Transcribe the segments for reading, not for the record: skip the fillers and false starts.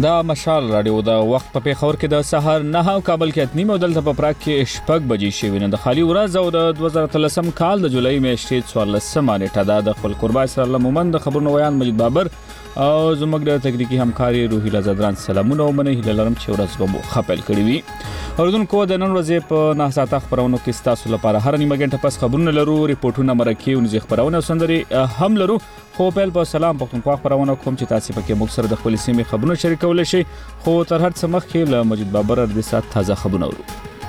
دا مشال راډیو د وخت په پیښور کې د سحر 9 او کابل کې 8 او دلته په پراګ کې شپږ بجې شوې نه د خالي ورځ او د 2013 کال د جولای میاشتې 14 نیټه د خپل قربای سره لمومند خبرونو ویان مجید بابر او زموږ د تکنیکی همکاري روحي لزدران سلامونه او منه هیله لرم چې ورځ به خپل کړی وي اوردونکو د نن ورځې په 9 ساعته خبرونو کې تاسو لپاره هر نیمه غنټه پس خبرونه لرو ریپورتونه مرکه او نږدې خبرونه سندري هم لرو خو په په سلام پښتونخوا خبرونه کوم چې تاسو پکې موږ سره د خپل سیمې خبرونه شریکول شي خو تر هر څه مخکې له مجید بابر د سات تازه خبرونه ورو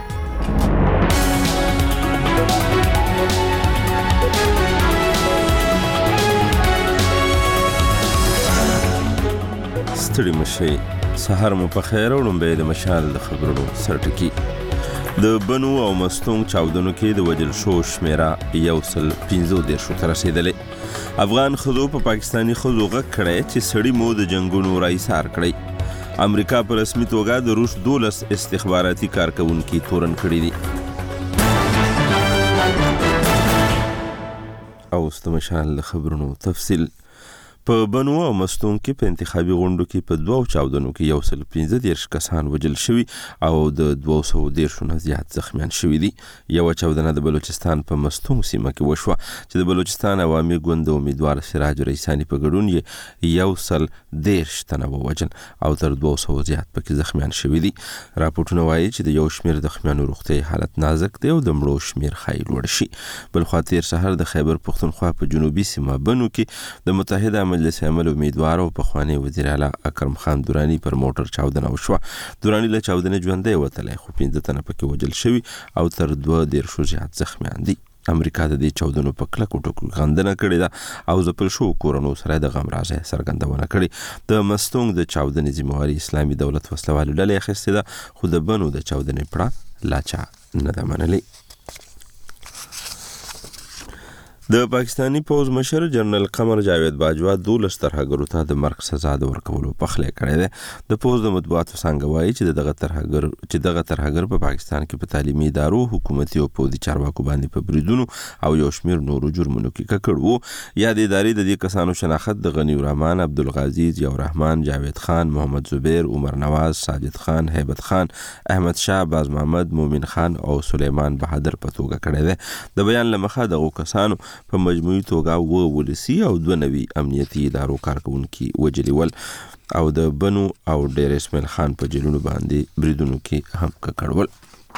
ستړي مشي سحر مو په خیر او لمبه د مشال د خبرونو سرټکی د بنو او مستونګ چاودنو کې د وجل شو شمیره 115 شو تر رسیدلې افغان خزو په پاکستانی خزو غږ کړي چې سړی مو د جنگونو رایسار کړي امریکا په رسمي توګه د روس 12 استخباراتي کارکونکو تورن کړي دي او استمشال خبرونو تفصیل په بنو او مستون کې په انتخابي غونډو کې په 2 چاودنو کې 115 کسان وجل شوي او د 210 نه زیات زخمیان شوي دي یو چاودنه د بلوچستان په مستون سیمه کې وشوه چې د بلوچستان عوامي ګوند امیدوار سراج رئیسانی په ګډون یې 110 تنه ووجل او تر 200 زیات پکې زخمیان شوي دي راپورټونه وایي چې د یو شمیر زخمیانو روغتي حالت نازک دی او د مړو شمیر خای لوړ شي بل خو تیر سحر د خیبر پښتونخوا په جنوبي سیمه بنو کې د متحده مجلس عمل امیدوار او په خواني وزیر اعلی اکرم خان دورانی پر موټر چاودنه وشوه دورانی له چاودنې ژوندې وتلې خو 15 تنه پکې وجل شوي او تر 2 زیات زخمیان دي امریکا د دې چاودنو په کلکو ټکو غندنه کړې ده او ځپل شو کورونو سره د غم راځي څرګندونه کړې د مستونګ د چاودنې ذمہواری اسلامي دولت وسلوال ډلې اخیسته ده خو د بنو د چاودنې پړه لاچا نه ده منلې د پاکستانی پوز مشر جنرال قمر جاوید باجوا 12 ترهګرو ته د مرګ سزا د ورکولو پخله کړې ده د پوز د مطبوعاتو څنګه وایي چې دغه ترهګر په پاکستان کې په تعلیمي ادارو حکومتي او پوزي چارواکو باندې په بریدونو او یو شمیر نورو جرمونو کې ککړ یا د ادارې د دې کسانو شناخت د غنی الرحمن عبدالعزیز یو رحمان جاوید خان محمد زبیر عمر نواز ساجد خان هیبت خان احمد شاه باز محمد مومن خان او سلیمان بهادر په توګه کړی ده د بیان لمخه دغه کسانو په مجموعي توګه ولسی او 2 نوي امنیتي ادارو کارکونکو وجلی ول او د بنو او ډیر اسماعیل خان په جیلونو باندې بریدونو کې هم ککړول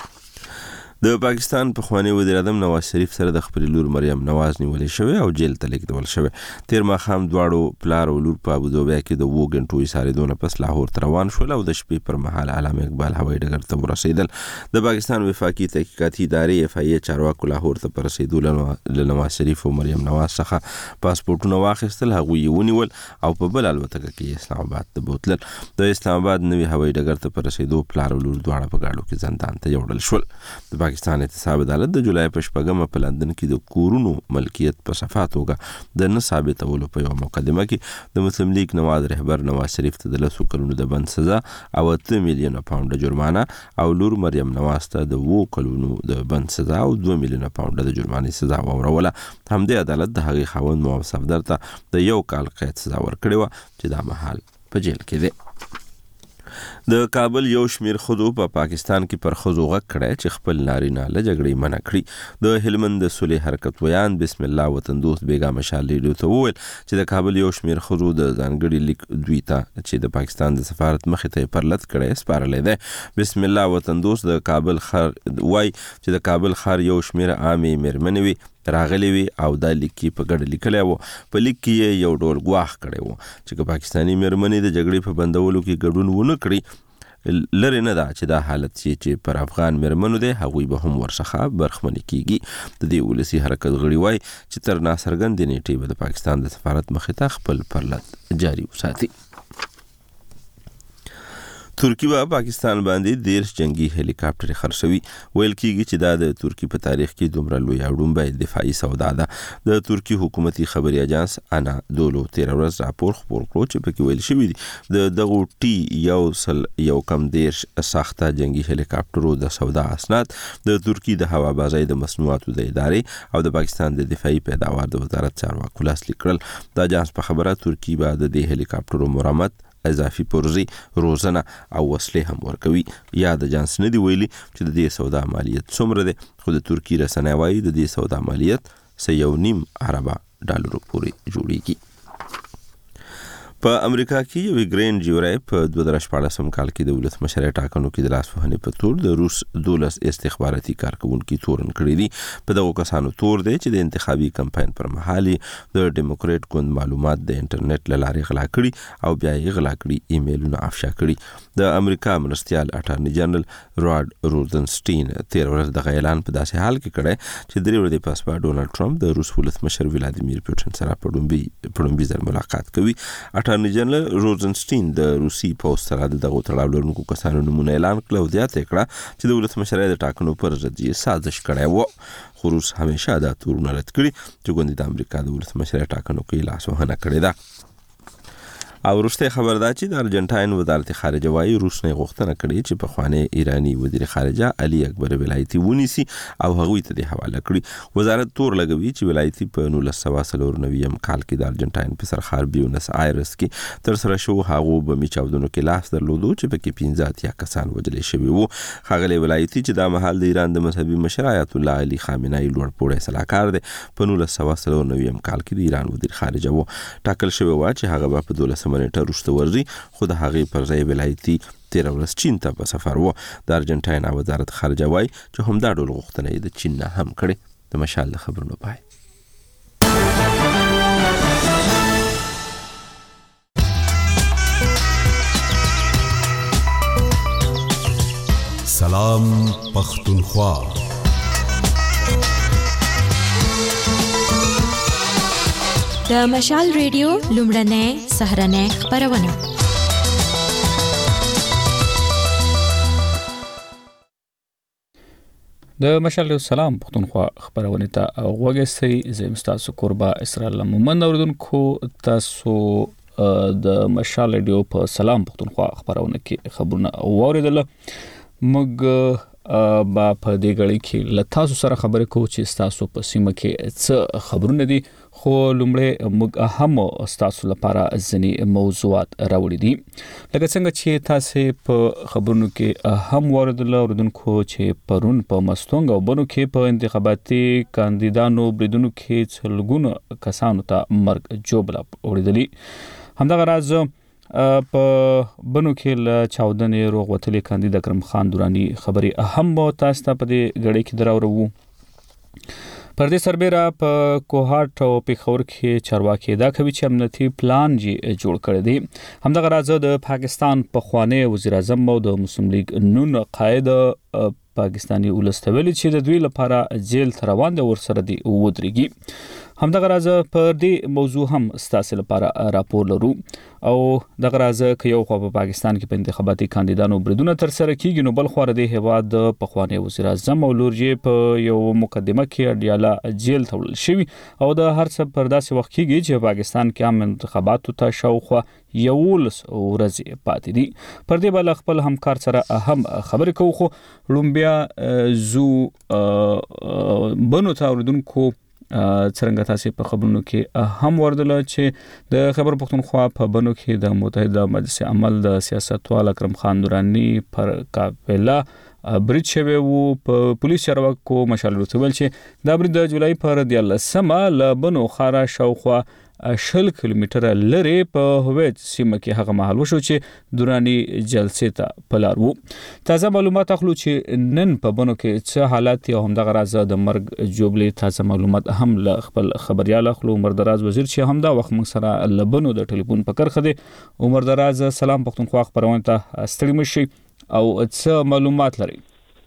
د پاکستان په خواني وزیر اعظم نواز شریف سره د خپل لور مریم نواز نیولې شوی او جیل ته لیږدول شوی تیر ماخام دواړو پلار او لور په ابوظبي کې د 2 غنټو یې پس لاهور ته روان شول او د شپې پر مهال علامه اقبال هوایي ډګر ته ورسېدل د پاکستان وفاقي تحقیقاتي ادارې اف ای چارواکو لاهور ته پر رسیدل نواز شریف او مریم نواز څخه پاسپورتونه واخیستل هغه یې ونیول او په بل الوتکه کې اسلام آباد ته بوتلل د اسلام آباد نوي هوایي ډګر ته پر رسیدو پلار او لور دواړه په گاډو کې زندان ته یوړل شول د پاکستان احتساب عدالت د جولای په 8 په لندن کې د کورونو ملکیت په صفه توګه د نه ثابتولو په یو مقدمه کې د مسلم لیگ نواز رهبر نواز شریف ته د 10 کلونو د بند سزا او 8 میلیون پاونډ جرمانه او لور مریم نواز ته د 2 کلونو د بند سزا او 2 میلیون پاونډ د جرمانې سزا وروله همدې عدالت د هغې خاوند محمد صفدر ته د 1 کال قید سزا ورکړې و چې دا مهال په جیل کې دی د کابل یو شمیر خزو په پاکستان کې پر خزو غږ کړی چې خپل نارینه له جګړې منع کړي د هلمند د صلح حرکت ویان بسم الله وطن دوست بیگا مشال ریډیو ته وویل چې د کابل یو شمیر خزو د ځانګړي لیک دوی ته چې د پاکستان د سفارت مخې ته پرلط کړی سپارلې ده بسم الله وطن دوست د کابل خر وای چې د کابل خر یو شمیر عامي مرمنوي راغلی وی او د لیکي په ګډ لیکلی وو په لیک کې یو ډول ګواښ کړی وو چې پاکستانی مرمنې د جګړې په بندولو کې ګډون ونه کړي لری نه دا چې دا حالت چې پر افغان مرمنو ده هغوی به هم ورڅخه برخمن کیږي د دې ولسی حرکت غړي وای چې تر ناصرګند نیټه به د پاکستان د سفارت مخې ته خپل پرلط جاری وساتي ترکی به پاکستان باندې 10 جنگي هلیکاپټر خرڅوي ویل کیږي چې دا د ترکی په تاریخ کې دومره لوی اډومبه دفاعي سودا ده د ترکی حکومتي خبري اجانس انا دولو 13 ورځ راپور خپور کړو چې پکې ویل شوی دی د دغه ټي یو کم 10 ساخته جنگي هلیکاپټرو د سودا اسناد د ترکی د هوا بازۍ د مصنوعاتو د ادارې او د پاکستان د دفاعي پیداوار د وزارت چارواکو لاسلیک کړل د اجانس په خبره ترکی به د هلیکاپټرو مرمت اضافي پرزي روزنه او وسلې هم ورکوي. یا د جانسن دی ویلي چې د دې سودا مالیت څومره ده، خو د ترکی رسنۍ وايي د دې سودا مالیت 1.5 اربه ډالرو پورې جوړیږي. په امریکا کې یو ګرین جیوري په 2014 کال کې د ولسمشر ټاکنو کې د لاسوهنې په تور د روس 12 استخباراتي کارکونکو تورن کړی دي. په دغه کسانو تور دی چې د انتخابي کمپاین پر مهال د ډیموکریټ ګوند معلومات د انټرنیټ له لارې غلا کړي او بیا یې غلا کړي ایمیلونه افشا کړي. د امریکا مرستیال اټارنی جنرال راډ روزنسټین 13 ورځ د اعلان په داسې حال کې کړی چې درې ورځې پس به ډونالد ټرمپ د روس ولسمشر ولادیمیر پوتین سره په ځل ملاقات کوي. اټارنی جنرال روزنسټین د روسي پوسټ سره دغه تړاو لرونکو کسانو نمونه اعلان کړ او زیاته کړه چې د ولسمشر د ټاکنو پر ضد یې سازش کړی و. خو روس همیشه دا تورونه رد کړي چې ګوندې د امریکا د ولسمشر ټاکنو کې لاسوهنه کړې ده. او وروسته خبر ده چې د ارجنټاین وزارت خارجه وايي روس نه غوښتنه کړې چې په خواني ایرانی وزیر خارجه علي اکبر ولایتي ونیسي او هغوی ته د حواله کړي. وزارت تور لګوي چې ولایتي په 1999 کال کې د ارجنټاین په سرخار بیونس آیرس کې تر سره شو هغه به میچاودنو کې لاس درلودو چې په کې 15 کسان وژل شوي وو. خغلی ولایتي چې د محل د ایران د مذهبي مشر آیت الله علي خامنه‌ای لوړ پوړی سلاکار دی په 1999 کال کې د ایران وزیر خارجه وو. ټاکل شوی و چې هغه په 12 منټه وروسته ورځي، خو د هغې پر ځای ولایتي 13 ورځ چین ته په سفر و. د ارجنټاین وزارت خارجه وايي چې همدا ډول غوښتنه یې د چین نه هم کړې. د مشال د خبرونو پای. سلام پختونخوا. د مشال ریډیو لومړنۍ سهرنۍ خبرونه. د مشال سلام پختونخوا خبرونه ته وګورئ. زه مستاسو قربا اسرائیل مومن اوردونکو تاسو د مشال ریډیو په سلام پختونخوا خبرونه کې خبرونه اوریدل. موږ با په دې غړي کې لتاسو سره خبرې کوو چې تاسو په سیمه کې څه خبرونه دي، خو لومړی موږ هم تاسو لپاره ځینې موضوعات راوړي دي. لکه څنګه چې تاسو په خبرونو کې هم اوریدل اوردونکو چې پرون په مستونګ او بنو کې په انتخاباتي کاندیدانو بریدونو کې څلګونه کسانو ته مرګ جوړه اوریدلی. همدغه راز په بنو کې له چاودنې روغ وتلې کاندید اکرم خان دورانی خبري اهم تاسو ته په دې غړي کې دراوړو. پر دې سربېره په کوهاټ او پیښور کې چارواکي دا کوي چې امنیتي پلان جوړ کړی دی. همدغه راز د پاکستان په خوانی وزیر اعظم او د مسلم لیگ نون قائد پاکستانی ولستویل چې د دوی لپاره جیل ته روان دي ورسره دی ودرېږي. همدغه راز پر دې موضوع هم ستاسو لپاره راپور لرو. او دغه راز کې یو خو په پاکستان کې په انتخاباتي کاندیدانو بریدونه تر سره کیږي، نو بل خو د هیواد د پخوانی وزیر اعظم او لورجی په یو مقدمه کې اډیاله جیل ته وړل شوی او د هر څه پر داسې وخت کېږي چې پاکستان کې هم انتخاباتو ته شاوخوا 11 ورځې پاتې دي. پر دې بل خپل همکار سره اهم خبرې کوو. خو لومبیا زو بنو ته اوردونکو څنګه تاسو په خبرونو کې هم وردل چې د خبر پختونخوا په بنو کې د متحده مجلس عمل د سیاستوال اکرم خان دورانی پر قافله برید شوی وو. په پولیس چارواکو مشال ویل چې دا برید د جولای پر 13 ل بنو خارا شاوخوا 10 کیلومتره لري په هویت سیمه کې هغه محل وشو چې دورانی جلسې ته پلار وو. تازه معلومات اخلو چې نن په بنو کې څه حالات یا هم دغه راز د مرګ جوړلې تازه معلومات هم ل خپل خبريال اخلو. عمر دراز وزیر چې هم دا وخت موږ سره لبنو د ټلیفون په کرخه دي. عمر دراز سلام پختونخوا خبرونه ته ستړي مشي او څه معلومات لري؟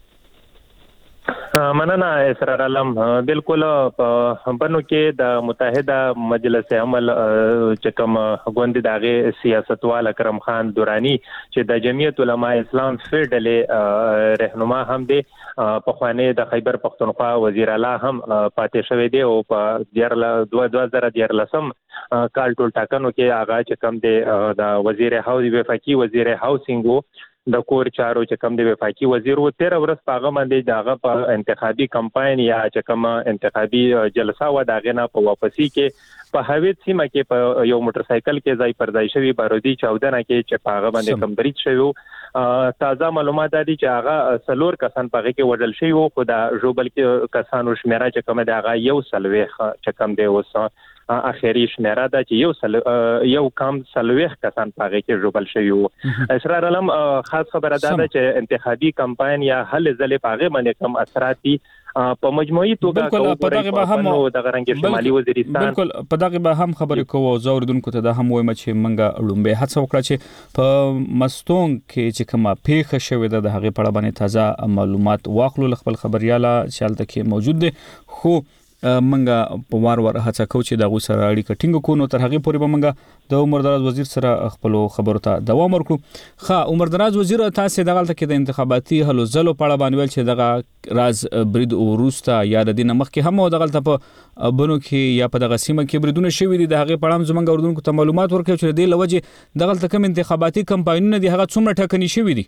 مننه اسرار علم. بالکل په بنو کې د متحده مجلس عمل چې کوم غوندې دغه سیاستوال اکرم خان دورانی چې د جمعیت علماء اسلام فدرالي رهنما هم دی، په خوانی د خیبر پختونخوا وزیر اعلی هم پاتې شوی دی او په 2013 کال ټول ټاکنو کې هغه چې کوم دی د وزیر وفاقي وزیر هاوسینګ د کور چارو چې کوم د وفاقي وزیر و 13 ورځ پاغه باندې داغه په انتخابي کمپاین یا چې کوم انتخابي جلسه و داغه نه په واپسی کې په هویت سیمه کې په یو موټر سایکل کې ځای پر ځای شوی بارودی 14 کې چې پاغه باندې کم برید شوی تازه معلومات دي چې هغه سلور کسان پاغه کې وژل شوی او خدا جوبل کې کسانو شمیره چې کوم د هغه یو سلويخ چې کوم دی اوس اخیری شمیره ده چې یو کم سلويخ کسان پاغه کې جوبل شوی او اسرار علم خاص خبره ده چې انتخابي کمپاین یا هل ځلې پاغه باندې کم اثرات دي په مجموعي توګه په دغه به هم د غرنګ شمالي وزیرستان بالکل په دغه به هم خبرې کوو زوردونکو ته د هم وایم چې منګه لومبه هڅه وکړه چې په مستون کې چې کومه پیښه شوې ده د هغه په اړه باندې تازه معلومات واخلو خپل خبرياله شالته کې موجود دي خو منګه په وار هڅه کوو چې د غو سره اړیکه ټینګ کو نو تر هغه پورې به منګه د عمر دراز وزیر سره خپل خبرو ته دوام ورکړو خا عمر دراز وزیر تاسو دغه کې د انتخاباتي هلو زلو په اړه باندې ویل چې دغه راز برید او روستا یا د دینه مخ کې هم دغه په بنو کې یا په دغه سیمه کې بریدونه شوي دي د هغه په اړه زمونږ اردوونکو ته معلومات ورکړي چې د لوجه دغه کوم انتخاباتي کمپاینونه دي هغه څومره ټاکنې شوي دي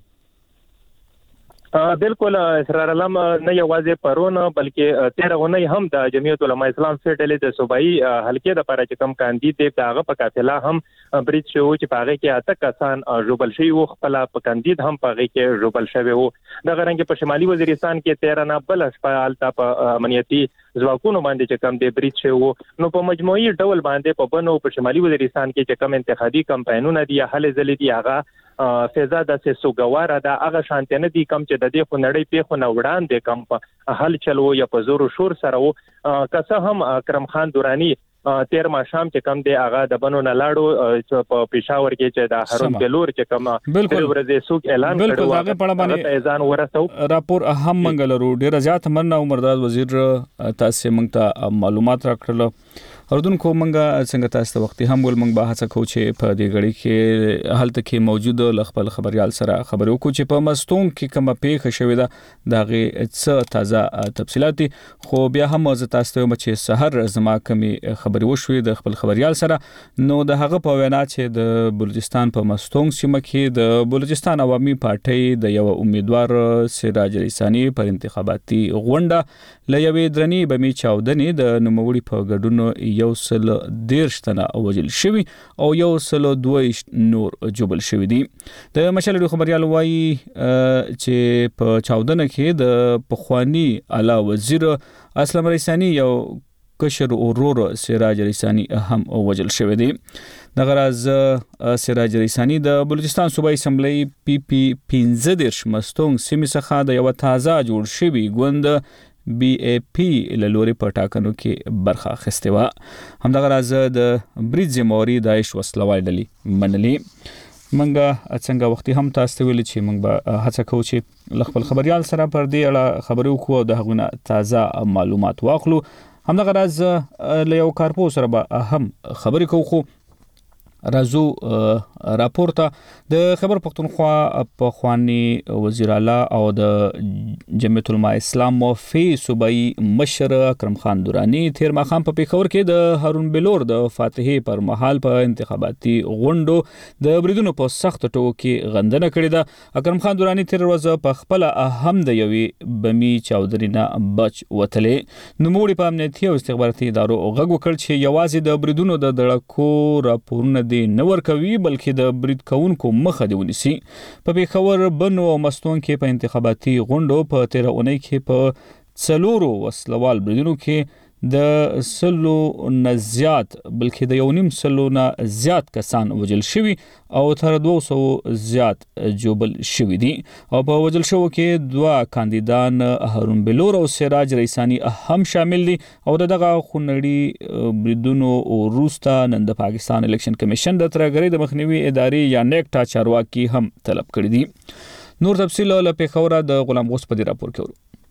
بالکل اسرار علم نه یوازې پرونه بلکې 13 غونې هم د جمعیت العلماء اسلام سټلې د صوبایي حلقې د لپاره چې کم کاندید دی دغه په قافله هم برید شو چې پاغه کې اته کسان جوبل شوی او خپل په کاندید هم پاغه کې جوبل شوی وو د غرنګ په شمالي وزیرستان کې 13 نه بل شپالته په امنیتي ځواکونو باندې چې کم دی برید شو نو په مجموعي ډول باندې په بنو په شمالي وزیرستان کې چې کم انتخابي کمپاینونه دي هله ځلې دي هغه فضا د سوګواره د هغه شانتنه دي کم چې د دې خنړې په خو نوړان دي کم په حل چلو یا په زور او شور سره و که هم اکرم خان دورانی 13 ما شام چې کم دی هغه د بنو نه لاړو په پېښور کې چې د هارون بلور چې کم د ورځې سوق اعلان کړو هغه په اړه باندې ځان ورسو راپور اهم منګلرو ډیر زیات مننه عمر دراز وزیر تاسو موږ ته معلومات راکړل اردوونکو منګه څنګه تاسو ته وختي هم ول منګ به هڅه کوو چې په دې غړي کې حالت کې موجود خپل خبريال سره خبرو کو چې په مستون کې کومه پیښه شوې ده دغه څه تازه تفصيلات خو بیا هم زه تاسو ته چې سحر زما کمی خبري وشوې د خپل خبريال سره نو د هغه په وینا چې د بلوچستان په مستون سیمه کې د بلوچستان عوامي پارټي د یو امیدوار سراج ریسانی پر انتخاباتي غونډه لوي درنی بمی چاودنې د نوموړي په ګډون یو سل 13 تنه وژل شوی او یو سل 2 نور جوبل شوی دي د مشال خبريال وایي چې په چاودنه کې د پخوانی اعلی وزیر اسلام ریسانی یو کشر اورور سراج ریسانی هم وژل شوی دی د غراز سراج ریسانی د بلوچستان صوبایي اسمبلی پی 15 مستونګ سیمه څخه د یو تازه جوړ شوی ګوند بی ای پی لوري په ټاکنو کې برخه اخیسته و همدغه راز د بریډ زموري داعش وسلوال ډلې منلي منګه څنګه وختي هم تاسو ویل چې موږ به هڅه کوو چې خپل خبريال سره پر دې اړه خبرو کوو د هغونه تازه معلومات واخلو همدغه راز له یو کارپو سره به هم خبرې کوو خو رازو راپورته د خبر پښتونخوا په خواني وزیر اعلی او د جمعیت العلماء اسلام موفي صوبایي مشر اکرم خان دورانی تیر ماخام په پیښور کې د هارون بلور د فاتحې پر مهال په انتخاباتي غونډو د بریدونو په سخت ټکو کې غندنه کړې ده اکرم خان دورانی تیر ورځ په خپل اهم د یوي بمی چاودرینا بچ وتلې نوموړي په امنیتي او استخباراتي ادارو غږ وکړ چې یوازې د بریدونو د دړکو راپورونه دی نور کوي بلکې د برید کونکو مخه دی ونیسي په پیښور بنو او مستون کې په انتخاباتي غونډو په 13 اونۍ کې په څلورو وسلوال بریدونو کې د سلو نه زیات بلکې د 1.5 سلو نه زیات کسان وژل شوي او تر 200 زیات جوبل شوي دي او په وژل شو کې دوه کاندیدان هارون بلور او سراج ریسانی هم شامل دي او دغه خونړي بریدونو او روستا نن د پاکستان الیکشن کمیشن د ترګری د مخنیوي ادارې یا نیکټا چارواکي هم طلب کړی دي نور تفصیل له پیښور د غلام غوس په دی راپور کوي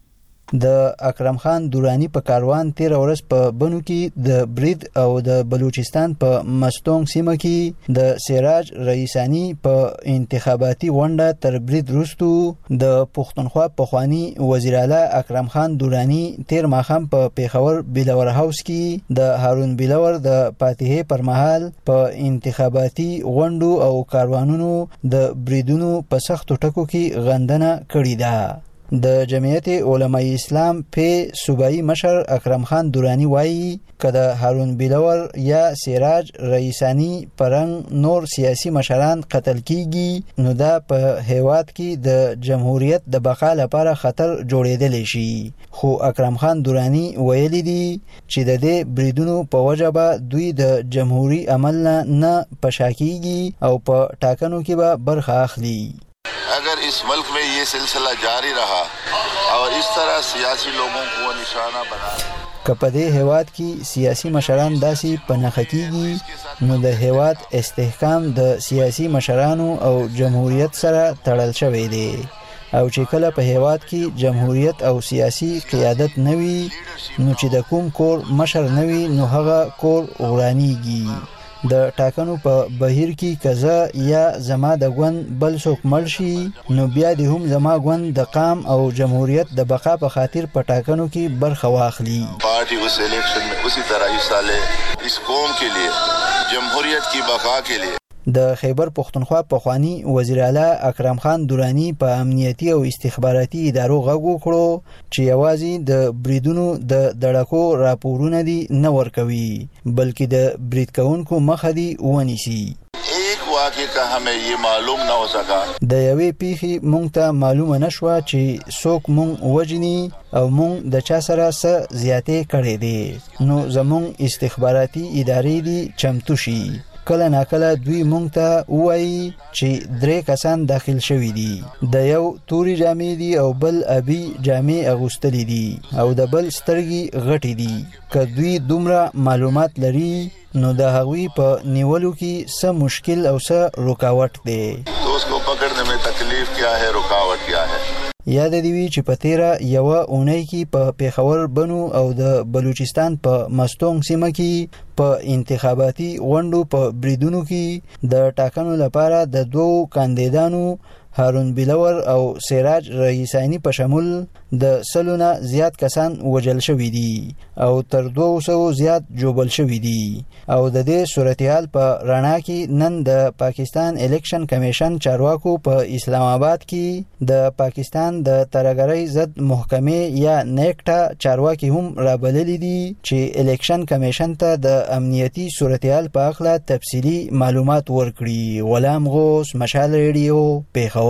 د اکرم خان دورانی په کاروان 13 ورځ په بنو کې د برید او د بلوچستان په مستونګ سیمه کې د سراج رئیسانی په انتخاباتي غونډه تر برید وروستو د پښتونخوا پخوانی وزیر اعلی اکرم خان دورانی 13 ماښام په پیښور بلاور هاوس کې د هارون بلاور د فاتحې پر مهال په انتخاباتي غونډو او کاروانونو د بریدونو په سختو ټکو کې غندنه کړې ده. د جمعیت علماء اسلام په صوبایي مشر اکرم خان دورانی وایي که د هارون بلاور یا سراج رئیسانی پرنګ نور سیاسي مشران قتل کیږي نو دا په هیواد کې د جمهوریت د بقا لپاره خطر جوړېدلی شي. خو اکرم خان دورانی ویلي دي چې د دې بریدونو په وجه به دوی د جمهوریت عمل نه پشاکیږي او په ټاکنو کې به برخه اخلي. अगर इस मुल्क में ये सिलसिला जारी रहा और इस तरह सियासी लोगों को निशाना बना که په دې هیواد کې سیاسي مشران داسې پنهخه کیږي نو د هیواد استحکام د سیاسي مشرانو او جمهوریت سره تړل شوی دی او چې کله په هیواد کې جمهوریت او سیاسي قیادت نوي نو چې د کوم کور مشر نوي نو هغه کور ورانیږي. د ټاکنو په بهیر کې کزه یا زما د ګوند بل څوک مړ شي نو بیا د هم زما ګوند د قام او جمهوریت د بقا په خاطر په ټاکنو کې برخه واخلي. पार्टी उस इलेक्शन में उसी तरह हिस्सा ले इस कौम के लिए जमहूरियत की बका के लिए. د خیبر پختونخوا پخوانی وزیر اعلی اکرم خان دورانی په امنیتي او استخباراتي ادارو غږ وکړو چې یوازې د بریدونو د دړکو راپورونه دي نه ورکوي بلکې د برید کوونکو مخه دي ونیسي. एक वाक़े का हमें ये मालूम न हो सका د یوې پیښې مونږ ته معلومه نشوه چې څوک مونږ وجني او مونږ د چا سره څه زیاتې کړې دي نو زمونږ استخباراتي ادارې دي چمتو شي. کله ناکله دوی مونږ ته وایي چې 3 کسان داخل شوي دي د یو توري جامې دي او بل ابي جامې اغوستلې دي او د بل سترګې غټې دي. که دوی دومره معلومات لري نو د هغوی په نیولو کې څه مشکل او څه رکاوټ دی. तो उसको पकड़ने में तकलीफ क्या है रुकावट क्या है. یاد دی وی چې په 13 یوه اونۍ کې په پیښور بنو او د بلوچستان په مستونګ سیمه کې په انتخاباتي غونډو په بریدونو کې د ټاکنو لپاره د 2 کاندیدانو هارون بلاور او سراج رئیسانی په شمول د سلونه زیات کسان وجل شوي دي او تر 200 زیات جوبل شوي دي او د دې صورتحال په رڼا کې نن د پاکستان الیکشن کمیشن چارواکو په اسلام آباد کې د پاکستان د ترهګرۍ ضد محکمې یا نیکټا چارواکي هم رابللي دي چې الیکشن کمیشن ته د امنیتي صورتحال په اړه تفصیلي معلومات ورکړي. غلام غوث، مشال ریډیو، پیښور.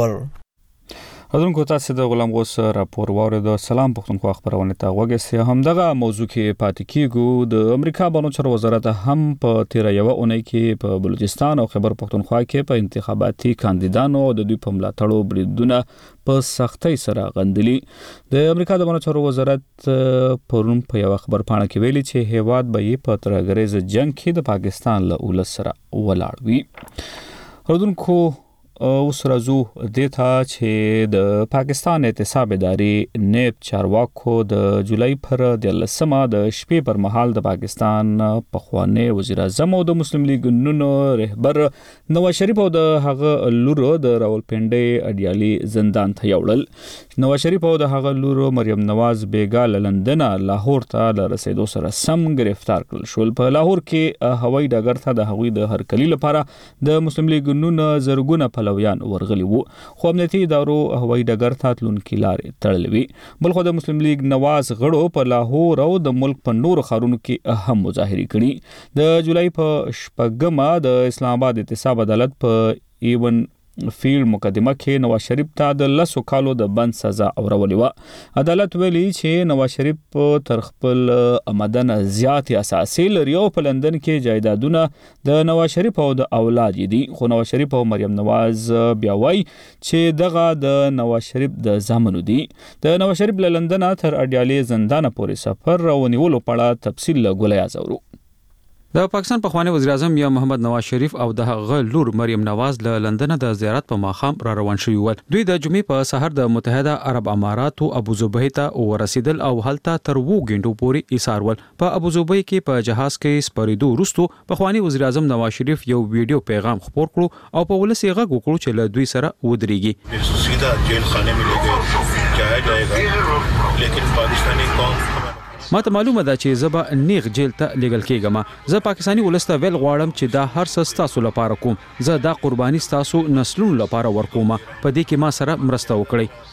حضرونکو تاسو د غلام غوث راپور واورید. سلام پښتونخوا خبرونه ته وګورئ. همدغه موضوع کې پاتې کیږو. د امریکا بانو چارو وزارت هم په 13 یوه اونۍ کې په بلوچستان او خیبر پښتونخوا کې په انتخاباتي کاندیدانو او د دوی په ملاتړو بریدونه په سختۍ سره غندلي. د امریکا د بانو چارو وزارت پرون په یو خبر پاڼه کې ویلي چې هیواد به یې په ترهګریز جنگ کې د پاکستان له ولس سره ولاړ وي. حضرونکو اوس راځو دته چې د پاکستان اعتصاب ادارې نیب چارواکو د جولای پر 13مه د شپې پر مهال د پاکستان پخوانی وزیر اعظم او د مسلم لیگ نون رهبر نواز شریف او د هغه لورو د راولپنډي اډیالي زندان ته یوړل. نواز شریف او د هغه لورو مریم نواز بیګا لندن لاهور ته د رسیدو سره سم گرفتار کړل شول. په لاهور کې هوایي ډګر ته د هغوی د هرکلی لپاره د مسلم لیگ نون زرګونه پلویان ورغلي وو خو امنیتي ادارو هوایي ډګر ته تلونکي لارې تړلې وي. بلخو د مسلم لیگ نواز غړو په لاهور او د ملک په نورو ښارونو کې اهم مظاهرې کړي. د جولای په 8مه د اسلام آباد اعتصاب عدالت په ایون فیلډ مقدمه کې نواز شریف ته د 10 کالو د بند سزا اورولې وه. عدالت ویلي چې نواز شریف تر خپل آمدن زیات اساسي لري او په لندن کې جایدادونه د نواز شریف او د اولاد دي. خو نواز شریف او مریم نواز بیا وایي چې دغه د نواز شریف د زامنو دي. د نواز شریف له لندن تر اډیالي زندان پورې سفر او نیولو په اړه تفصیل له ګولای ازورو. د پاکستان پخوانی وزیر اعظم یا محمد نواز شریف او د هغه لور مریم نواز له لندن د زیارت په ماښام را روان شوي ول. دوی د جمعې په سحر د متحده عرب اماراتو ابوظبي ته ورسېدل او هلته تر 2 غنټو پورې ایثار ول. په ابوظبي کې په جهاز کې سپریدو وروسته پخوانی وزیر اعظم نواز شریف یو ویډیو پیغام خپور کړو او په ولس یې غږ وکړو چې له دوی سره ودرېږي. سیده جیل خانه میں لے گئے جایا جائے گا لیکن پاکستانی قوم ماته معلومه ده چې زبا نیغ جیل ته لګل کېږم. زه پاکستانی ولسته ویل غواړم چې دا هر څه ستاسو لپاره کوم. زه دا قرباني ستاسو نسلونو لپاره ورکوم. په دې کې ما سره مرسته وکړئ.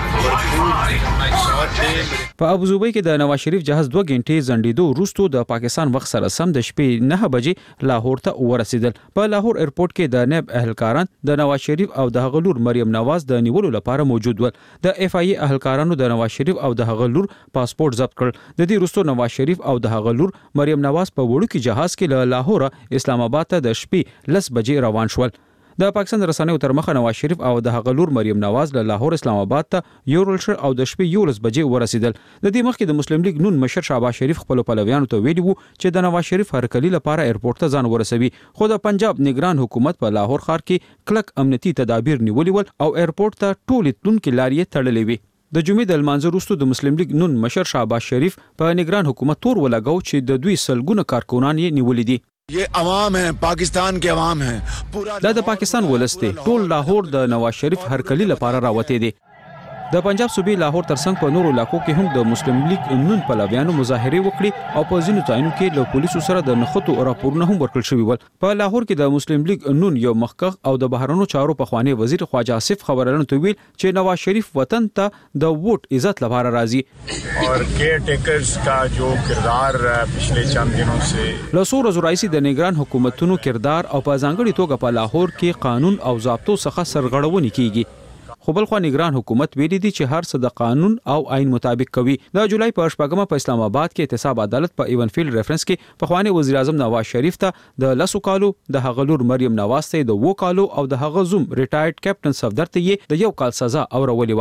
په ابوظبي کې د نواز شریف جهاز 2 غنټې ځنډېدو وروسته د پاکستان وخت سره سم د شپې 9 بجې لاهور ته ورسېدل. په لاهور ایرپورټ کې د نیب اهلکاران د نواز شریف او د هغه لور مریم نواز د نیولو لپاره موجود ول. د اف ای اهلکارانو د نواز شریف او د هغه لور پاسپورت ضبط کړ. د دې وروسته نواز شریف او د هغه لور مریم نواز په وړوکي جهاز کې له لاهور اسلام آباد ته د شپې 10 بجې روان شول. د پاکستان رسنیو تر مخه نواز شریف او د هغه لور مریم نواز له لاهور اسلام آباد ته یورل شر او د شپې 11 بجې ورسېدل. د دې مخکې د مسلم لیگ نون مشر شهباز شریف خپل پلویانو ته ویلي وو چې د نواز شریف هرکلی لپاره ایرپورټ ته ځان ورسوي. خو د پنجاب نگران حکومت په لاهور ښار کې کلک امنیتي تدابیر نیولي ول او ایرپورټ ته ټولې تلونکي لارې تړلې وي. د جمعې د لمانځه وروسته د مسلم لیگ نون مشر شهباز شریف په نگران حکومت تور ولګاو چې د دوی سلګونه کارکونان یې نیولې دي. یہ عوام ہیں پاکستان کے عوام ہیں دا د پاکستان ولسته ټول لاهور د نواز شریف هرکلی لپاره راوته دي. د پنجاب صوبې لاهور ترڅنګ په نورو علاقو کې هم د مسلم لیگ نون پلویانو مظاهره وکړي او په ځینو ځایونو کې له پولیسو سره د نښتو راپورونه هم ورکړل شوي ول. په لاهور کې د مسلم لیگ نون یو مخکخ او د بهرنیو چارو پخوانی وزیر خواجه آصف خبرلن ته ویل چې نواز شریف وطن ته د ووټ عزت لپاره راځي اور کیئر ټیکرز کا جو کردار پچھلے چند دنوں سے لاسو رئیس د نگران حکومتونو کردار او په ځانګړي توګه په لاهور کې قانون او ضابطو څخه سرغړونې کیږي. خو بل خو نگران حکومت ویلي دي چې هر څه د قانون او آئین مطابق کوي. د جولای په 8 په اسلام آباد کې احتساب عدالت په ایون فیلډ ریفرنس کې پخوانی وزیر اعظم نواز شریف ته د 10 کالو د هغه لور مریم نواز ته د 2 کالو او د هغه زوم ریټایرډ کیپټن صفدر ته یې د 1 کال سزا اورولې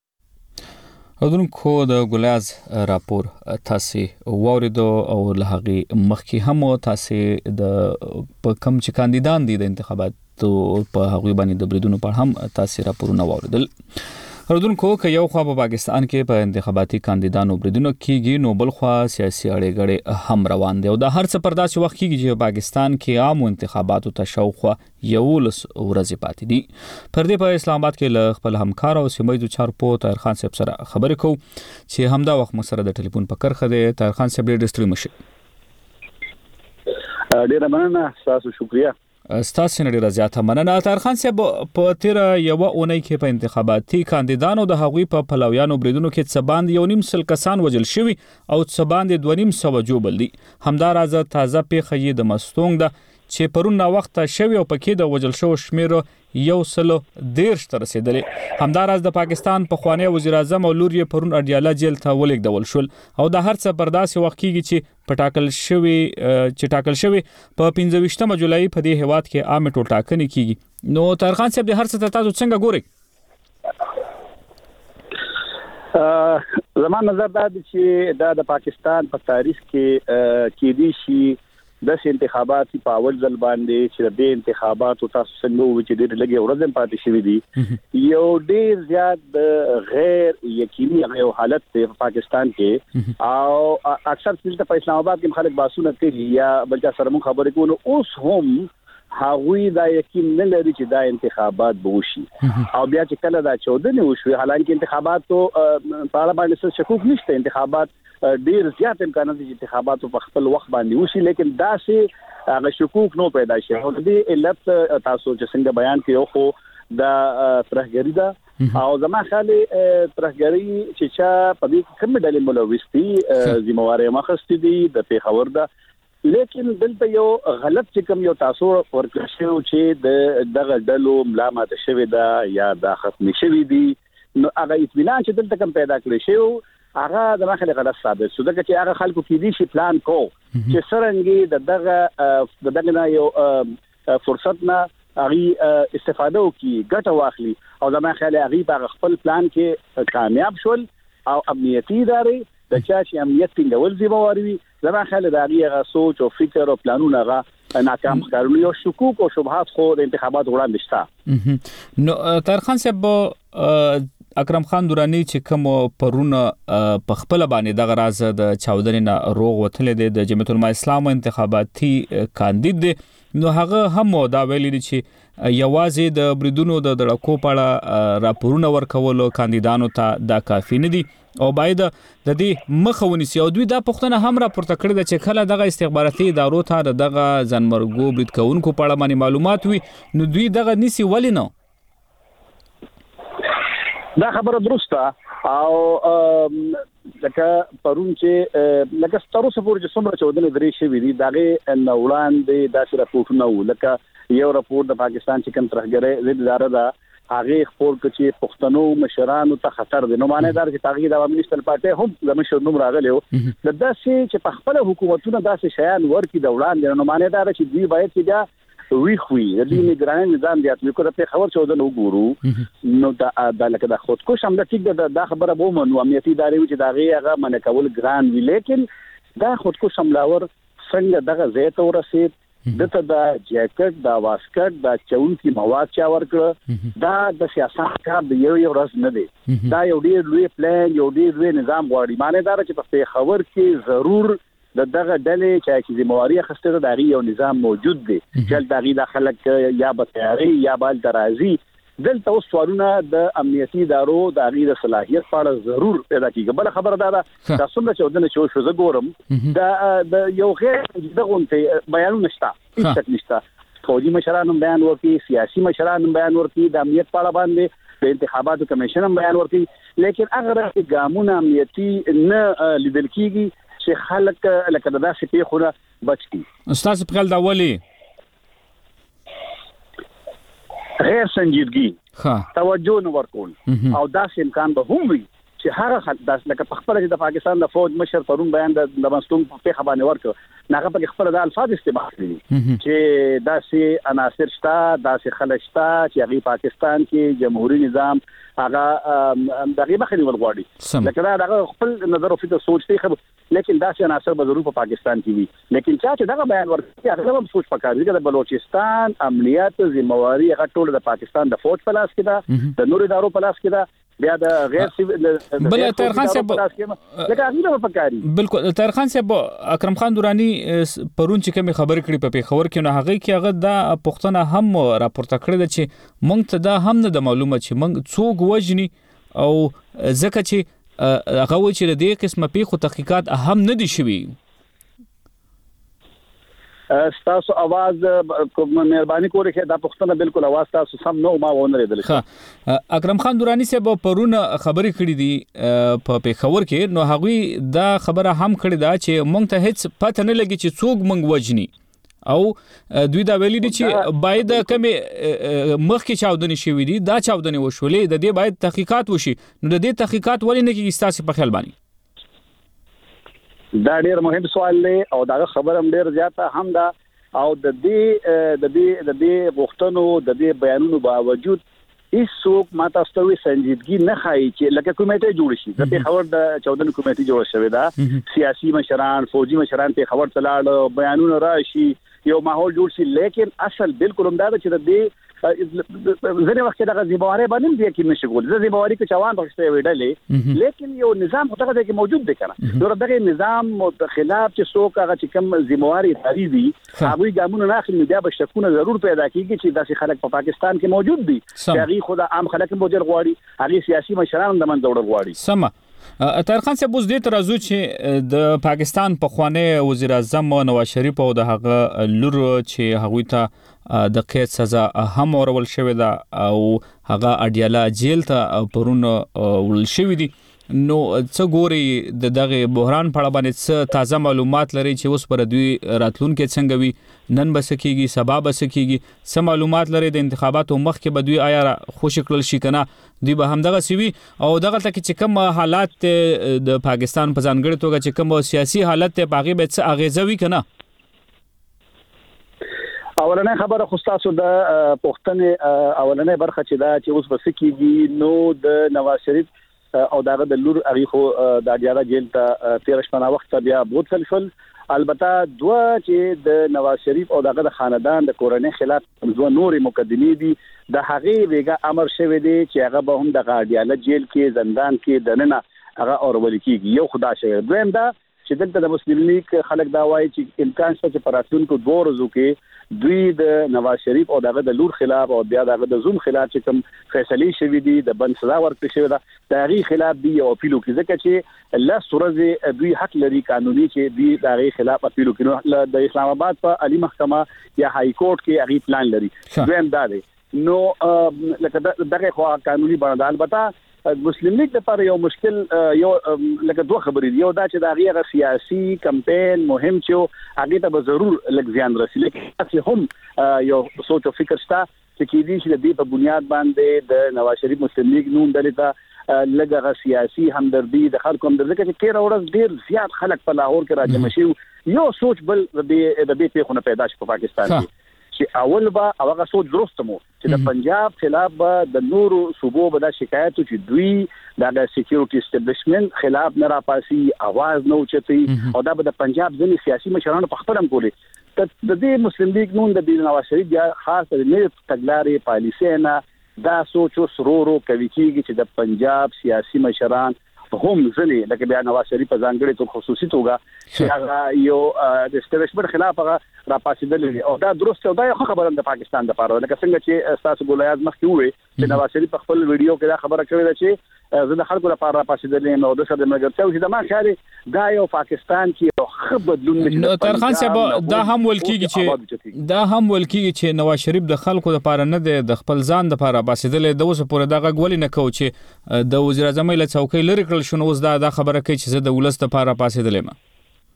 و. اودونکو د ګلاز راپور تاسو ووریدو او له هغه مخکې هم تاسو د په کم چې کاندیدان دي د انتخابات په هغه باندې د بریدونو په هم تاسو راپورونه ووریدل. اودونکو که یو خو په پاکستان کې په انتخاباتي کاندیدانو بریدونو کېږي نو بل خو سیاسي اړیګړې هم روان دي او د هر څه پر داسې وخت کېږي چې پاکستان کې عام انتخاباتو ته شاوخوا 11 ورځې پاتې دي. پر دې په اسلام آباد کې له خپل همکار او سیمایي چارپو طاهر خان صاحب سره خبرې کوو چې همدا وخت مو سره د ټلیفون په کرخه دی. طاهر خان صاحب ډېر ستړي مشه. ډېر مننه تاسو شکریا. ستاسو نه ډیره زیاته مننه. طاهر خان صاحب په تیر یو اونۍ کې په انتخاباتي کاندیدانو د هغوی په پلویانو بریدونو کې څه باندې 1.5 کسان وژل شوي او څه باندې 2.5 جوړ دي. همدارازه تازه پیښه یې د مستونګ ده چې پرون نا وخت شوی او پکې د وژل شو شمیر 113 ته رسیدلې. همدارازه د پاکستان پخوانی وزیر اعظم او لور یې پرون اډیاله جیل ته ولېږدول شول او د هر څه پر داسې وخت کېږي چې ټاکل شوی په 15 جولای په دې هیواد کې عام ټول ټاکنې کیږي. نو طاهر خان صاحب د هر څه تاسو څنګه ګورئ؟ زما نظر دا دی چې دا د پاکستان په تاریخ کې دي شي د انتخابات په اول ځل باندې چې د انتخاباتو تاسو څنګه و چې ډېر لګي ورځم پاتې شوی دي یو ډېر زیات د غیر یقیني یو حالت په پاکستان کې او اکثر دلته په اسلام آباد کې خلک باسونه کوي یا بلکې سره مون خبرې کوو اوس هم هغوی دا یقین نه لري چې دا انتخابات به وشي او بیا چې کله دا 14 وشوي حالانکه انتخاباتو په اړه باندې شکوک نشته. انتخابات ډیر زیات امکانات دي چې انتخابات په خپل وخت باندې وشي لیکن دا سه هغه شکوک نو پیدا شي. او دې علت تاسو چې څنګه بیان کړو خو دا ترهګری ده او زما خالي ترهګری چې په دې کوم ډول ملوثي ذمہواری مخستې دي د پیښور ده لیکن دلته یو غلط چې کوم یو تاسو ورکړ شو چې دغه ډلو ملامت شوی دا یا دا ختم شوی دي نو هغه اطمینان چې دلته کوم پیدا کړی شو هغه د مخه غلط ثابت شو دغه چې هغه خلکو کې دي شي پلان کو چې سرنګي دغه نه یو فرصت نه هغه استفاده وکي ګټه واخلي او د مخه هغه خپل پلان کې کامیاب شول او امنیتي ادارې د چا چې امنیت ټینګول ذمہواری زما خیال دا غیغه سوچ او فکر او پلانونه غا ناکام ښکارول یو شکوک او شبهات خو د انتخابات وړاندې شته. نو طاهر خان صاحب اکرم خان دورانی چې کوم پرونه په خپل باندې د غراز د چاودنې نه روغ وتل د جمعیت العلماء اسلام انتخاباتي کاندید دی نو هغه هم دا ویلي چې یوازې د بریدونو د دړکو پاړه راپورونه ورکول کاندیدانو ته دا کافي نه دي او باید د دې مخاوني سي او دوی دا پښتنه هم راپورته کړی د چې کله دغه استخباراتي ادارو ته دغه ځنمرګو برید کوونکو پاړه باندې معلومات وي نو دوی دغه نسی ولې نه دا خبره درسته او لکه پرون چې لکه ستاسو سپور چې څومره چودنې درې شوې دي داغه نوړان دي داسې راپورټونه وو لکه یو راپور د پاکستان چې کوم ترهګرۍ ضد اداره ده هغه خپل چې پښتنو مشرانو ته خطر دي نو معنی دا چې تغییر د عوامي پارټي هم د مشر نوم راغلی و د داسې چې په خپل حکومتونه داسې شیان ورکې د وړاندې نو معنی دا چې دوی باید چې دا وی خوې د دې نگرانۍ نظام دی چې کوم په خبر چودنه وګورو نو دا لکه د خودکش حمله ټیک دا خبره به مو امنیتي ادارې چې دا هغه منع کول ګران وی لیکن دا خودکش حملاور څنګه دغه زیات ورسید دته دا جاکټ دا واسکټ دا چون کی مواد چا ورکړه دا د سیاست کار دی یو ورځ نه دی دا یو ډیر لوی پلان یو ډیر لوی نظام غواړي معنی دا چې په خبر کې ضرور دغه ډلې چې ذمہواری اخیسته دا یو نظام موجود دی چې دغه د خلک یا به تیاری یا بل درازي دلته اوس سوالونه د امنیتي ادارو د غیر صلاحیت په اړه ضرور پیدا کیږي بل خبره دا تاسو نه چودنه شو زه ګورم دا یو غیر دغه بیان نشته هیڅ نشته فوجي مشرانو بیان ورکړي سیاسي مشرانو بیان ورکړي د امنیت په اړه باندې د انتخاباتو کمیشن بیان ورکړي لیکن اگر ګامونه امنیتي نه لیدل کیږي چې خلک لکه داسې پیښونه بچ کی استاد په خپل دا ولی غیر سنجیدګي توجه نه ورکول او داسې امکان به هم وي چې هغه خلک داس لکه په خپل د پاکستان د فوج مشر پرون بیان د مستوم په خبرونه ورکړ ناغه په خپل د الفاظ استعمال کړي چې داسې عناصر شته داسې خلک شته چې هغه پاکستان کې جمهوریت نظام هغه دغه مخې نیول غواړي لکه دا خپل نظر او فکر سوچ دی لیکن داسې عناصر به ضرور په پاکستان کې وي لیکن چې دغه بیان ورکړي هغه هم سوچ پکاري چې د بلوچستان امنیت ذمہواری هغه ټول د پاکستان د فوج په لاس کې ده د نور ادارو په لاس کې ده بیا د غیر بل طاهر خان صاحب لکه هغه په پکاري بالکل طاهر خان صاحب اکرم خان دورانی پرون چې کوم خبر کړي په پیښور کې نو هغه کې هغه د پښتنه هم راپورته کړی د چې مونږ ته دا هم نه د معلومه چې مونږ څوک وجني او ځکه چې هغه و چې د دې قسمه پیښو تحقیقات اهم نه دي شوي تاسو आवाज مهرباني کوئ دا پښتنه بالکل आवाज تاسو سم نو ما ونه لیدل اکرم خان دورانی صاحب پرون خبرې کړې دي په پیښور کې نو هغه دا خبره هم کړې ده چې مونږ ته هیڅ پته نه لګي چې څوک مونږ وجني او دوی دا ویلي دي چې باید کوم مخکې چاودنې شوې دي دا چاودنې وشولې د دې باید تحقیقات وشي نو د دې تحقیقات ولې نه کیږي تاسو په خیال باندې دا ډېر مهم سوال دی او دا خبره هم ډېر زیاته هم ده او د دې غوښتنو د دې بیانونو باوجود هیڅوک ماته ستوي سنجیدګي نه خایي چې لکه کمیټه جوړ شي د خبر د 14 کمیټه جوړ شوې ده سیاسي مشران فوجي مشران په خبر تلاړ بیانونه راشي یو ماحول جوړ شي لیکن اصل بالکل هم دا چې د دې ځنه وخت دغه ذمہواری باندې دی کې مشغول د ذمہواری کې چوان بخښته ویډلې لیکن یو نظام هغه کې موجود دی کنه نو دغه نظام خلاف چې څوک هغه چې کوم ذمہواری تاریخ دي هغه ګامونه نه اخلي بیا به شکونه ضرور پیدا کیږي چې داسې خلک په پاکستان کې موجود دي هغه خود عام خلک موجود غواړي هغه سیاسي مشران د منځ وړل غواړي سم طاهر خان صاحب اوس دې تر راځو چې د پاکستان په خوانه وزیر اعظم نواز شریف او د هغه لور چې هغه ته د قید سزا هم ورول شوې ده او هغه اډیالا جیل ته پرون ول شوې دي نو څه ګوري د دغه بحران په اړه باندې څه تازه معلومات لري چې اوس پر دوی راتلونکو څنګه وي نن بس کېږي سبا بس کېږي څه معلومات لري د انتخاباتو مخکې به دوی آیا خوشی کړل شي کنه دوی به هم دغه سوي او دغه تک چې کوم حالات د پاکستان په ځانګړي توګه چې کوم سیاسي حالت ته باغی به څه اغیزوي کنه اولنې خبره خو تاسو د پښتنې اولنې برخه چې دا چې اوس بس کېږي نو د نواز شریف او داغه د لور اغي خو د اډیاله جیل ته 13 شپه وخت بیا بوتل شول. البته دوه چې د نواز شریف او دغه د خاندان د کورنۍ خلاف دوه نورې مقدمې دي د هغې بیګه امر شوی دی چې هغه به هم د اډیاله جیل کې زندان کې دننه هغه اورول کیږي. یو خدا شي دویم دا چې دلته د مسلم لیگ خلک دا وایي چې امکان شته چې پراتونکو 2 ورځو کې دوی د نواز شریف او دغه د لور خلاف او بیا دغه د زوم خلاف چې کوم فیصله شوی دي د بند سزا ورکړي شوی ده د هغې خلاف دی او اپیل وکړي ځکه چې لا سورزه دوی حق لري قانوني چې دوی د هغې خلاف اپیل وکړي. د اسلام آباد په عالی محکمه یا های کورټ کې هغې پلان لري. دویم دا دی نو لکه دغه خو قانوني بڼه. البته مسلم لیگ لپاره یو مشکل یو لکه دوه خبرې دي. یو دا چې د هغې سیاسي کمپین مهم چې هغې ته به ضرور لږ زیان رسي لیکن هم یو سوچ او فکر شته چې کېدای شي د دې په بنیاد باندې د نواز شریف مسلم لیگ نوم ډلې ته لږه سیاسي همدردي د خلکو همدردي کې تیر ورځ ډیر زیات خلک په لاهور کې راجمع شي. یو سوچ بل د دې پیښو نه پیدا شي په پاکستان کې چې اول به هغه سوچ درست مو چې د پنجاب خلاف به د نورو صوبو به د شکایتو چې دوی د سکیورټي اسټابلیشمنت خلاف نه راپاسي आवाज نه اوچتي او دا به د پنجاب ځینې سیاسي مشرانو په خپل هم کولی. د دې مسلم لیگ نون د نواز شریف یا خاص د نه تګلارې پالیسي نه دا سوچ سرورو کوي کیږي چې د پنجاب سیاسي مشران هم ځنې لکه بیا نواز شریف په ځانګړي تو خصوصي توګه چې هغه یو د اسټابلیشمنت خلاف هغه راپاسېدل او دا درست او دا یو خبره د پاکستان لپاره لکه څنګه چې تاسو ګولایاز مخکې وې چې نواز شریف په خپل ویډیو کې دا خبره کړې ده چې زه د خلکو لپاره راپاسېدل نو د سره د مګرتیا چې د ما خیال دا یو پاکستان کې یو ښه بدلون نو ترخان صاحب دا هم ول کېږي چې نواز شریف د خلکو لپاره نه د خپل ځان لپاره راپاسېدل د اوس پورې دا غوړی نه کو چې د وزیر اعظم له څوکۍ لري کړل شنو اوس دا خبره کوي چې زه د ولست لپاره راپاسېدل ما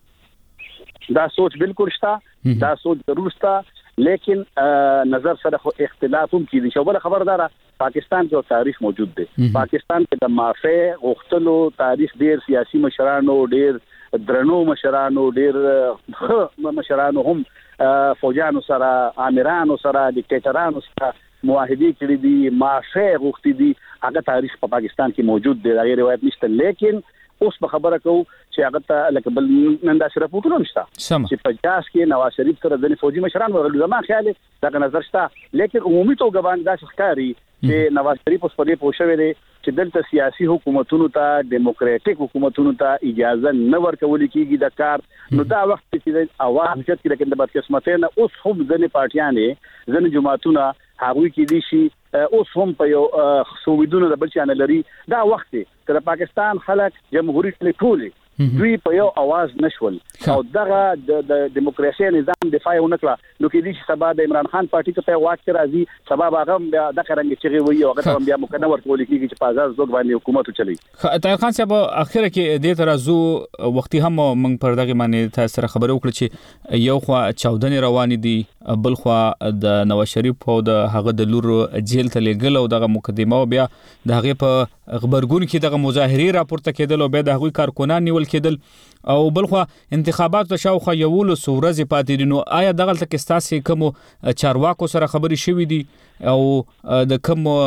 دا سوچ بالکل شته دا سوچ ضرور شته لیکن نظر سره خو اختلاف هم کیږي. شو بل خبردار پاکستان کې تاریخ موجود دی. پاکستان کې د مافی غختلو تاریخ ډیر سیاسي مشرانو ډیر درنو مشرانو ډیر مشرانو هم فوجانو سره آمرانو سره ډیکټیټرانو سره معاهدې کړې دي مافی غختې دي هغه تاریخ په پاکستان کې موجود دی. دا روایت نشته لیکن اوس په خبره کو چې هغه ته لکه بل نن دا شرف وټول نشته چې په جاس کې نواز شریف سره د فوجي مشران ورغلي. زما خیال دا نظر شته لیکن عمومي توګه باندې دا ښکاري چې نواز شریف اوس په دې پوښښ دی چې دلته سیاسي حکومتونو ته ډیموکراټیک حکومتونو ته اجازه نه ورکول کیږي د کار. نو دا وخت چې اواز جت کې لیکن د بدقسمتۍ نه اوس هم ځنې پارټیانې ځنې جماعتونه هغوی کې دي شي اوس هم په یو سویدونو د بل چانه لري. دا وخت چې د پاکستان خلک جمهوریت ټولي دوی په یو आवाज نشول او دغه د دیموکراسي نظام دفاع ونکړه نو کې دي چې سبا د عمران خان پارټي ته واک راځي سبا هغه بیا د قرنګ چغي وي او هغه بیا مکنه ورکول کیږي چې په آزاد ځوګ باندې حکومت چلی. طاهر خان صاحب اخر کې د ترازو وختي هم موږ پر دغه باندې تاسو سره خبرو وکړه چې یو خو چاودنې روان دي بل خو د نواز شریف او د هغه د لور جیل ته لګل او دغه مقدمه او بیا د هغه په خبرګون کې دغه مظاهره راپورته کېدل او بیا د هغوی کارکونان نیول کېدل او بل خو انتخابات ته شاوخوا یو ورځ پاتې دي. نو آیا دغه تل تاسو کوم چارواکو سره خبرې شوې دي او د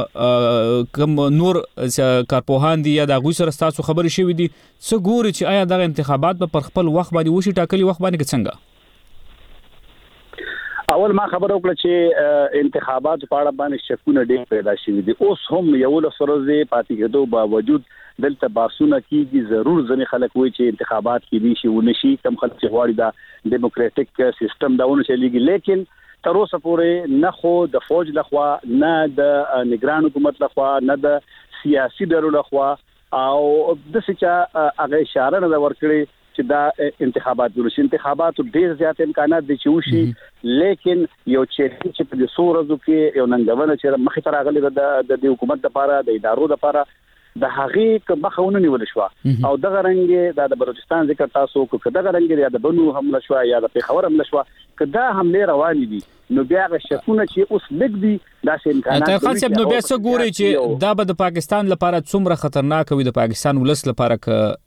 کوم نور کارپوهان دي یا د هغوی سره تاسو خبرې شوې دي څه ګوري چې آیا دغه انتخابات په خپل وخت باندې وشي ټاکلي وخت باندې څنګه؟ اول ما خبر وکړه چې انتخابات په اړه باندې شکونه ډېر پیدا شوي دي. اوس هم یو لسرزه پاتې کېدو باوجود دلته باسونه کیږي ضرور ځنې خلک وایي چې انتخابات کې دي شي ونشي کم خلک چې غواړي دا ډیموکراټیک سیستم داونه چلیږي لیکن تر اوسه پورې نه خو د فوج لخوا نه د نگران حکومت لخوا نه د سیاسي ډلو لخوا او د څه هغه اشاره نه ورکړي چې دا انتخابات ورشي. انتخابات ډیر زیات امکانات دي چې وشي لیکن یو چې په دې سورزو کې یو ننګونه چې مخې ته راغلي د حکومت لپاره د ادارو لپاره د هغې مخونه نیول شو او دغه رنګ د بلوچستان ذکر تاسو کو دغه رنګ یا د بنو حمله شو یا د پیښور حمله شو کدا حمله روان دي نو بیا شکونه چې اوس لګ دي داسې امکانات. طاهر خان صاحب نو بیا څه ګوري چې دا به د پاکستان لپاره څومره خطرناک وي د پاکستان ولس لپاره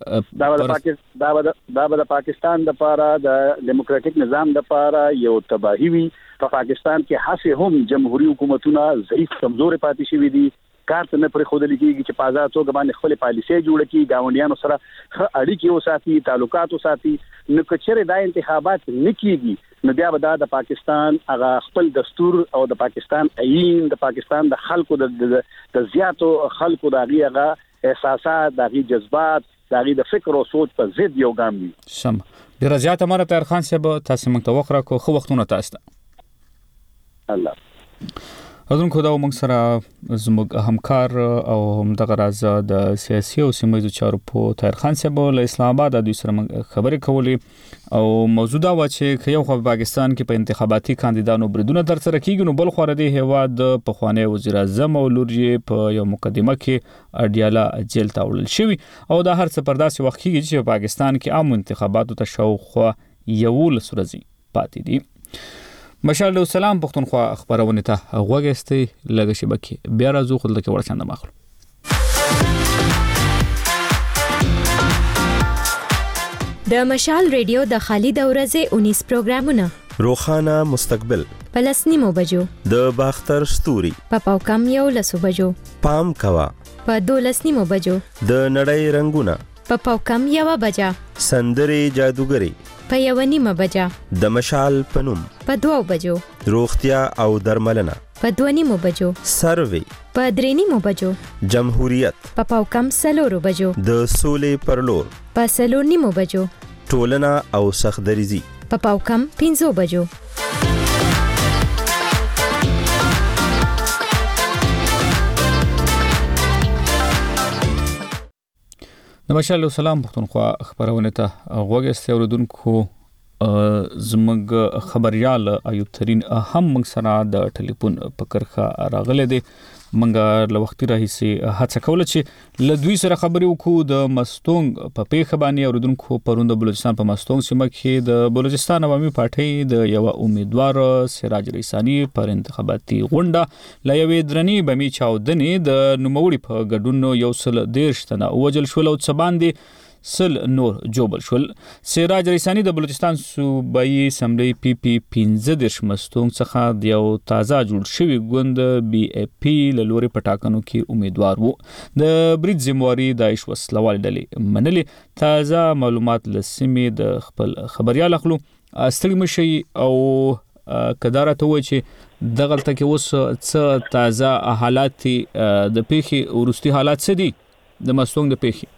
دا به د پاکستان لپاره د دیموکراټیک نظام لپاره یو تباہي وي. په پاکستان کې هڅه هم جمهوریت حکومتونه ضعیف کمزور پاتې شوي دي کار ته نه پرې خودل کیږي چې په آزاد توګه باندې خپل پالیسي جوړ کړي گاونډیانو سره اړیکې وساتي تعلقات وساتي نو کچره دا انتخابات نکېږي نو بیا به د پاکستان هغه خپل دستور او د پاکستان آئین د پاکستان د خلکو د زیاتو خلکو دغه احساسات دغه جذبات دغه د فکر او سوچ په ضد یو ګام وي. سم ډیر زیات امر طاهر خان صاحب تاسو موږ ته وخره کو خو وختونه تاسو ته الله حضور خدا موږ سره زموږ همکار او هم دغه راز د سیاسي او سیمایي چارو په طاهر خان صاحب له اسلام آباد د سره خبرې کولې او موجوده و چې یو خو پاکستان کې په انتخاباتي کاندیدانو بریدونه تر سره کیږي نو بل خو د هیواد د پخوانی وزیر اعظم او لوري په یو مقدمه کې اډیاله جیل ته وړل شوی او دا هر څه پرداسي وخت کېږي چې پاکستان کې عام انتخاباتو ته شاوخوا یو لسورزي پاتې دي. مشال السلام پښتونخوا خبرونه ته غوږستي لږ شبکه بیا راځو خپل کې ورسنده ماخلو. د مشال ریډیو د خالد اورزه 19 پروګرامونه روخانه مستقبل پلسنیمو بجو د باختر ستوري په پاوکم یو لسو بجو پام کوا په 12 بجو د نړۍ رنگونه په پاوکم یو بجا سندري جادوګری په 1 بجا د مشال پنوم په 2 بجو روغتیا او درملنه په 2 بجو سروي په 3 بجو جمهوریت په پاوکم سلورو بجو د سولې پرلور په 3 بجو ټولنه او سخدریزي په پاوکم 5 بجو. د مشال السلام پښتونخوا خبرونه ته غوږستي اوردونکو زموږ خبريال ایوب ترين هم موږ سره د ټلیفون په کرخه راغله دي منګه له وختي راهيسي هڅه کوله چې له دوی سره خبرې وکړو د مستونګ په پیښه باندې اوردونکو پروند بلوچستان په مستونګ سیمه کې د بلوچستان عوامي پارټي د یو امیدوار سراج ریسانی پر انتخاباتي غونډه لایوي درنی بمی چاودنې د نوموړي په ګډون یو سل 13 تنه وجل شول او څباندې سل نور جوبل شول. سراج ریسانی د بلوچستان صوبایي اسمبلی پی پی 15 مستونګ څخه د یو تازه جوړ شوی ګوند بی ای پی لوري پټاکنو کې امیدوار وو. د برید ذمہواری د عیش وسلوال ډلې منلې تازه معلومات لسمې د خپل خبريال اخلو استړي مشي او کدارته و چې دغلته کې اوس څه تازه حالات د پیښې ورستي حالات څه دي د مستونګ د پیښې.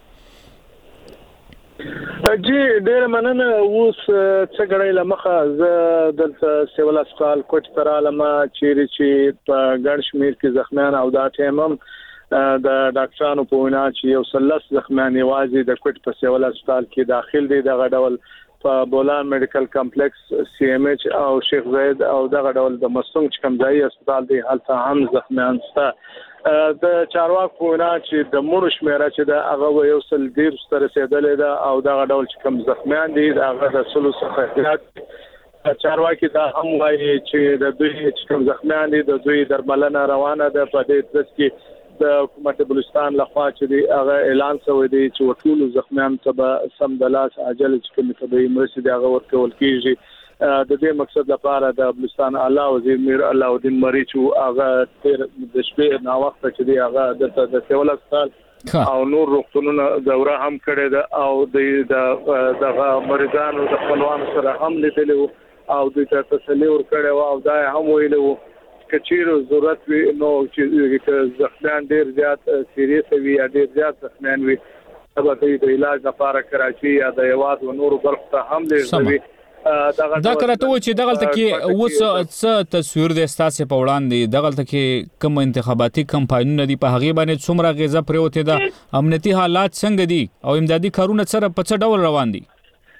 جی ډیر مننه اوس څه غړې لمخه ز دلته سیول اسپیټال کوټ تر علامه چې په ګڼ شمیر کې زخمیان او دا ټیمم د ډاکټرانو په وینا چې یو سلس زخمیان یوازې د کوټ په سیول اسپیټال کې داخل دي دغه ډول په بولان میډیکل کمپلیکس سی ام ایچ او شیخ زاید او دغه ډول د مستونګ چکمځای اسپیټال دی هلته هم زخمیان شته. د چارواکو نه چې د مړو شمیره چې د هغه یو سل 13 تر رسیدلې ده او دغه ډول چې کوم زخمیان دي هغه د سلو څخه زیات چارواکي دا هم وایي چې د دوی چې کوم زخمیان دي د دوی درملنه روانه ده په دې ترڅ کې د حکومت بلوچستان لخوا چې دی هغه اعلان شوی دی چې ټول زخمیان ته سم د لاس عاجل چې کوم طبي مرستې دی هغه ورکول کیږي. د دې مقصد لپاره د بلوچستان اعلی وزیر میر الله الدین مریچ هغه د شپې نا وخت چې دی هغه د سیول اسپیټال او نور روغتونونو دوره هم کړې ده او د مریضانو د خپلوانو سره هم لیدل او د تسلی ورکړې او دا هم ویلو کچیرو ضرورت وي نو چې زخمیان ډیر زیات سیریس وي یا ډیر زیات زخمیان وي سبا د علاج لپاره کراچي یا د یواد و نور برخ ته هم لیږي. دا کرته و چې دغلته کې اوس څه تصویر د استاسه په وړاندې دغلته کې کوم انتخاباتي کمپاینونه دي په هغه باندې څومره غیزه پروته ده امنیتي حالات څنګه دي او امدادي کارونه سره په څه ډول روان دي.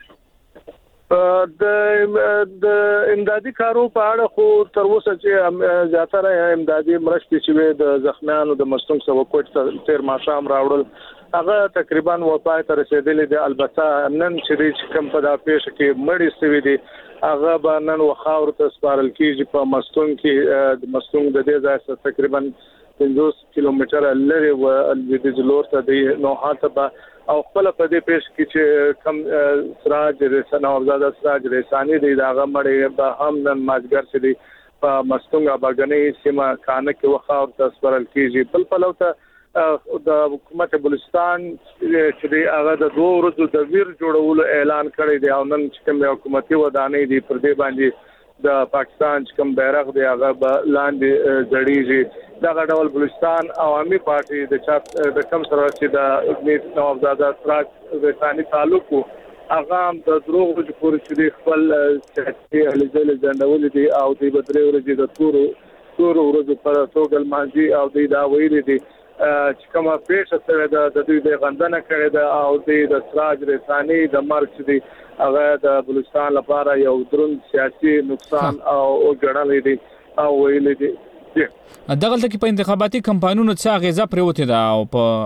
د امدادي کارو په اړه خو تر اوسه چې زیاتره امدادي مرستې چې د زخمیانو د مستونګ سره کوټ تیر ماشام راوړل هغه تقریبا وپای ته رسیدلې دي. البته نن چې کوم په دا پیښه کې مړی سوي دي هغه به نن وخاور ته سپارل کیږي په مستونګ کې د مستونګ د دې ځای څخه تقریبا 50 کیلومتره لري و د جلور ته دی نو هاته او خپل په دې پیښه کې چې کم سراج رسانه او زاده سراج رسانی دی دا غمړې به هم نن ماجګر سي په مستونګ باغنۍ سیمه کانه کې وخا او تسپرل کیږي بل پلوته د حکومت بلوچستان چې هغه د 2 ورځو د ویر جوړولو اعلان کړی دی او نن چې کوم حکومتي ودانۍ دی پر دې باندې د پاکستان چې کوم بیرغ دی هغه لاندې ځړیږي دا ډول بلوچستان عوامي پارټي د کم سره چې د امید نوابزاده سراج رساني تعلق هغه د دروغ پورې چې خپل چې لږه ځندول دي او د بدري ورځې د تور ورځې پر توګل مانځي او د دا ویلي دي چې کومه پیښه سره د دوی د غندنه کړې ده او د سراج رساني د مرګ دي هغه د بلوچستان لپاره یو دروند سیاسي نقصان او ګڼل دي او ویل دي دغه کې په انتخاباتي کمپاینونو څخه غزا پروته ده او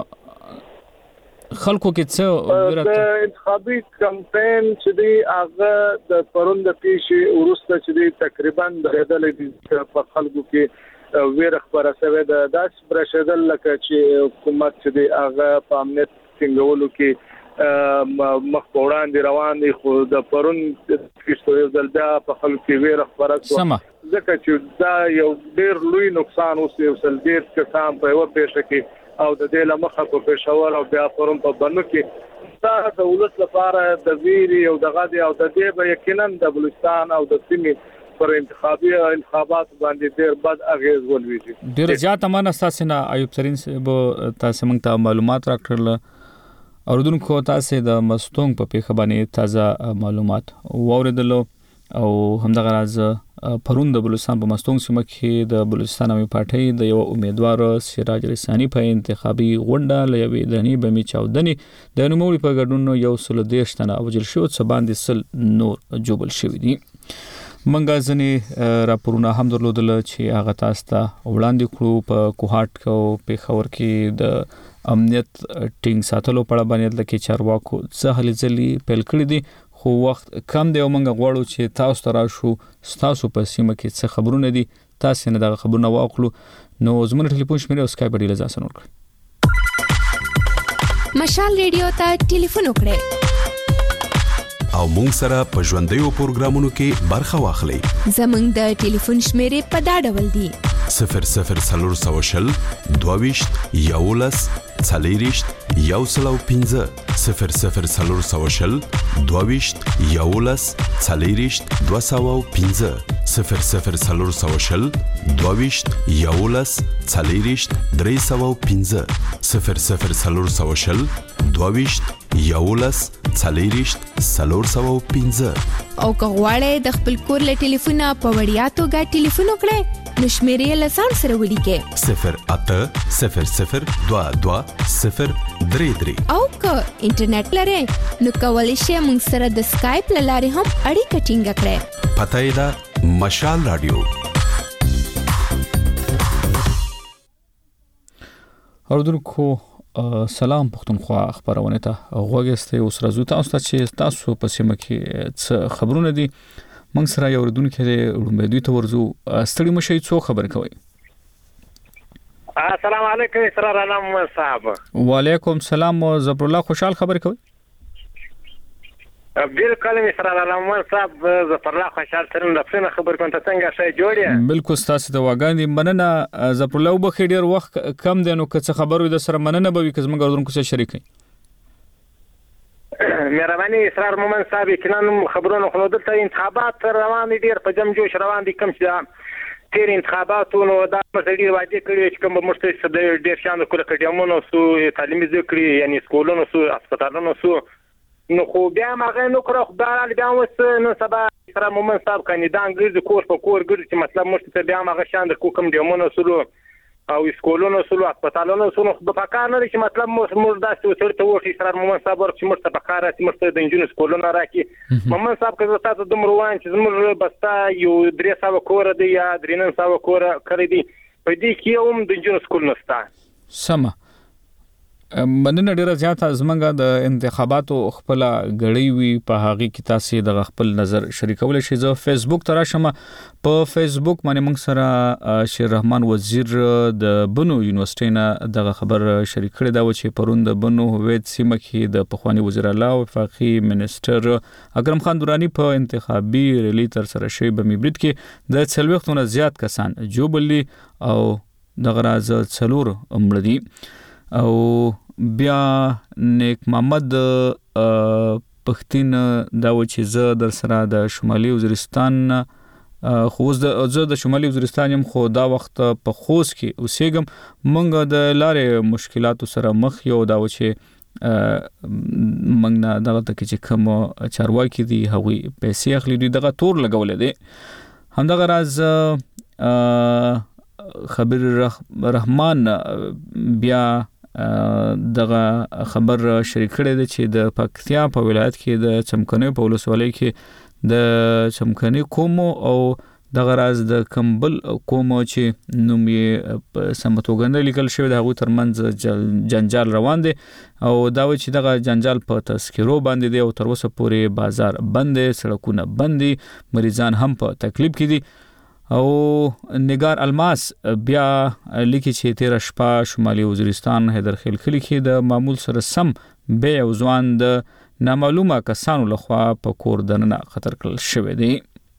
په خلکو کې څه د انتخابي کمپاین چې دی هغه د پروند پیښې ورسته چې دی تقریبا درېدل دي په خلکو کې ویر خبره شوه د داس برشدل لکه چې حکومت چې دی هغه په امنیت څنګهولو کې مخ وړاندې روان دي خو د پرون کیسو د بیا په خلکو کې ویر خبره شوه ځکه چې دا یو ډیر لوی نقصان اوس یو سلبیت کسان په یو پیښه کې او د دې لمخه په پېښور او بیا پرون په بنو کې دا د ولس لپاره د ویری او دغه دی او د دې به یقینا د بلوچستان او د سیمې پر انتخابات باندې ډیر بد اغیز ولوي ډیر زیات امانه اساسنه ایوب ترين به تاسو موږ ته معلومات راکړل اوردونکو تاسو د مستونګ په پیښه باندې تازه معلومات ووردلو او همدغه راز پرون د بلوچستان په مستونګ سیمه کې د بلوچستان عوامي پارټي د یو امیدوار سراج رساني په انتخابي غونډه لوي دني بمي چاودني د نوموړي په ګډون یو سل دیش تنه وجل شو څه باندې سل نور جوبل شوی دي منګه ځنی راپورونه هم درلودل چې هغه تاسو ته وړاندې کړو په کوهات کو پیښور کې د امنیت ټینګ ساتلو په اړه باندې د کې چارواکو څه هلي ځلي پیل کړی دي خو وخت کم دی او منګه غواړو چې تاسو ته راشو تاسو په سیمه کې څه خبرونه دي تاسو نه دغه خبرونه واخلو نو زموږ ټلیفون شمیره او سکایپ ډیل ځاسن ورکړئ مشال ریډیو ته ټلیفون وکړئ او مونږ سره په ژوندۍ پروګرامونو کې برخه واخلئ زموږ د ټلیفون شمیره په دا ډول دی 00 22 یولس څلېرشت یو سل او پنځه 00 22 یولس څلېرشت دوه سوه او پنځه 00 22 یولس څلېرشت درې سوه او پنځه 00 22 یولس څلېرشت څلور سوه او پنځه او که غواړئ د خپل کور له ټلیفونه په وړیا توګه ټلیفون وکړئ نو شمیرې له ځان سره ولیکئ 0800 22 033 او که انټرنیټ لرئ نو کولی شئ موږ سره د سکایپ له لارې هم اړیکه ټینګه کړئ پته یې ده مشال رادیو اوردونکو سلام پښتونخوا خبرونه ته غوږسته اوس راځو تاسو ته چې تاسو په سیمه کې څه خبرونه دي موږ سره یو ردونکو دی لومبه دوی ته ورزو ستړي مشي څو خبر کوي السلام علیکم اسرار علم صاحب وعلیکم السلام زبر الله خوشحال خبر کوي بالکل اسرار علم صاحب زفر الله خوشحال سره لفظونه خبر کوم ته څنګه شي جوړی بالکل تاسو ته واګاندي مننه زفر الله وبخې ډیر وخت کم دی نو که څه خبرو د سره مننه به وي که زموږ ردونکو سره شریکي مهرباني اسرار مومن صاحب کینن خبرونه خو دلته انتخابات روان دي ډیر په جم جوش روان دي کوم چې تیر انتخاباتو نو دا مسلې واجب کړي چې کوم مشته د ډیر شان کول کډیمونو سو تعلیمي ذکر یعنی سکولونو سو هسپتالونو سو نو خو بیا ماغه نو کړو خدای بیا وس نو سبا اسرار مومن صاحب کاندیدان ګرځي کور په کور ګرځي چې مطلب مشته بیا ماغه شان د کوم دیمونو سو او سکولونو سلو هسپتالونو سلو په کار نه چې مطلب موږ داسې وسرته وو چې اسرار مومن صاحب ورته موږ ته په کار چې موږ ته د انجونو سکولونو راکې مومن صاحب که تاسو د مروان چې موږ بستا یو 300 کور دی یا 300 کور کړی دی په دې کې هم د انجونو سکول نشته سم مننه ډیره زیاته زمونږ د انتخاباتو خپل غړی وی په هغه کې تاسو د خپل نظر شریکول شي. زه فیسبوک تر شمه په فیسبوک باندې موږ سره شیر رحمان وزیر د بنو یونیورسيټي نه د خبر شریک کړی دا و چې پرون د بنو هویت سیمه کې د پخوانی وزیر اعلی او وفاقي منسٹر اکرم خان درانی په انتخابي ریلی تر سره شوی بمی برید کې د 40 زیات کسان جوبلی او د غراز څلور مړ دي. او بیا نیک محمد پښتين دا و چې زه در سره د شمالي وزیرستان خو زه د شمالي وزیرستان يم خو دا وخت په خوست کې اوسېږم. مونږ د لارې مشکلاتو سره مخ یو دا و چې مونږ نه دغه تک چې کوم چارواکي دي هغوی پیسې اخلي دوی دغه تور لګولې دي. همدغه راز خبر رحمان بیا دغه خبر شریک کړی دی چې د پکتیا په ولایت کې د چمکني په ولسوالۍ کې د چمکني قوم او دغه راز د کمبل قوم چې نوم یې په سمتوګند لیکل شوی د هغوی ترمنځ جنجال روان دی او دا و چې دغه جنجال په تذکرو باندې دی او تر اوسه پورې بازار بند دی، سړکونه بند دي، مریضان هم په تکلیف کې دي. او نگار الماس بیا لیکي چې 13 شپه شمالي وزیرستان حیدرخیل کلی کې د معمول سره سم به او ځوان د نامعلومه کسانو لخوا په کور دننه خطر کړل شوی دی.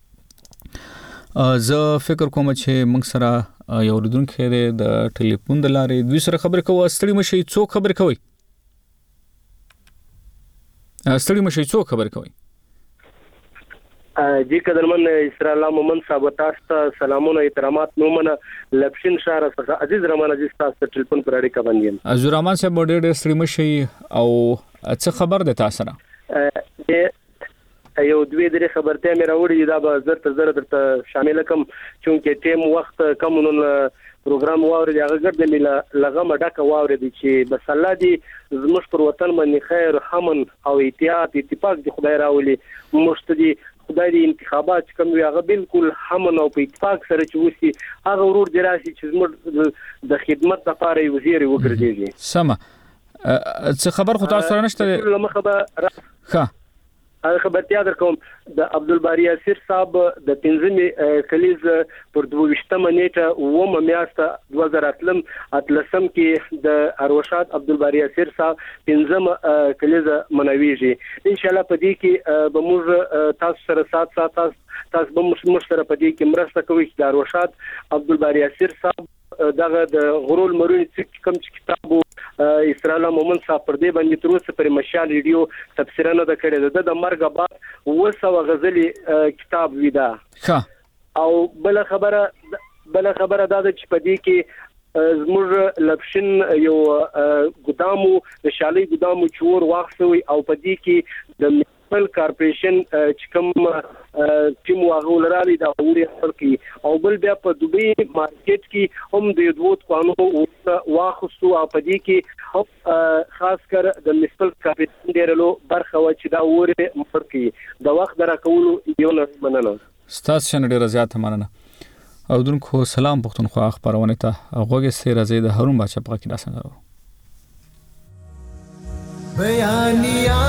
زه فکر کوم چې موږ سره یو ردونکو د ټلیفون د لارې دوی سره خبرې کوو. ستړي مشي څوک خبرې کوي؟ ستړي مشي څوک خبرې کوي؟ جی قدرمن اسرائیل مومن صاحب تاسو سلامونه احترامات نومنه لپشن شهر څخه عزیز رحمان عزیز تاسو ټلیفون پر اړیکه باندې عزیز رحمان صاحب ډېر ستړي مشي او څه خبر ده تاسو سره؟ یو دوی درې خبرته مې راوړي دا به زر درته شامل کوم چونکه ټیم وخت کم نن پروګرام واوري هغه ګرځي مې لغه مډکه واوري دي چې بس الله دې زموږ پر وطن باندې خیر امن او احتیاط اتفاق دي خدای راولي مستدي خدای دې انتخابات کوم وي هغه بالکل امن او په اتفاق سره چې وسی هغه ورور دی راشي چې زموږ د خدمت لپاره وزیر وګرځي. سمه څه خبر خو تاسو سره نشته لمخه به ښه هغه خبرتیا درکوم د عبدالباری اسیر صاحب د 15 کلیز پر 22 نیټه و میاشت 2013 کې د اروشاد عبدالباری اسیر صاحب 15 کلیز منويږي ان شاء الله په دې کې به موږ تاسو سره سات تاسو به موږ سره په دې کې مرسته کوي چې د اروشاد عبدالباری اسیر صاحب دغه د غرول مرونی کوم کتابو اسرائیل مومن صاحب پر دې باندې تر اوسه پر مشال ریډیو تفسیر نه د کړی د مرګ بعد وسو غزلی کتاب ویدا او بل خبره دا چې په دې کې زموږ لپشن یو ګدامو د شالي ګدامو چور واخسوي او په دې کې د میونسپل کارپوریشن چې کوم ټیم واغولرالي دا وړي خلکي او بل بیا په دوبي مارکیټ کې هم د دوت قانون واخصو او په دې کې خاص کر د میونسپل کارپوریشن ډیرلو برخه و چې دا وړي مفرقي د وخت درکولو یو نه مننه. ستاسو شنه ډیره زیاته مننه. او دونکو سلام پښتونخوا خبرونه ته غوږی سي راځي د هارون بچا په کې داسنه راو بیانیا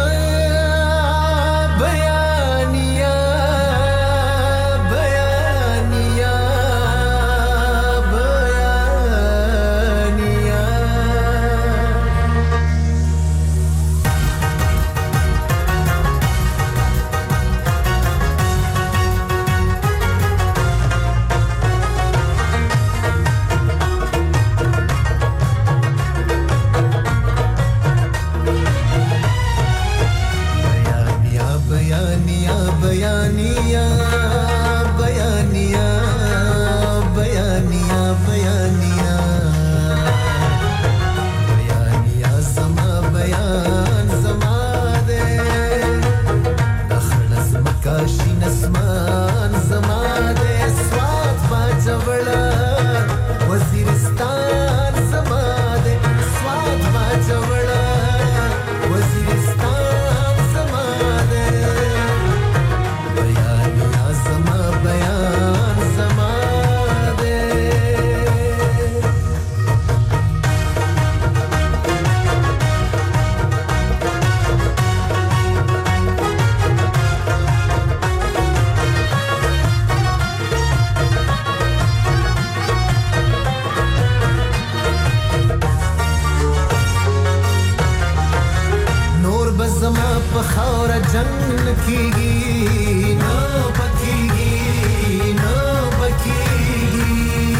جنگ کیږي نه پکېږي نه پکېږي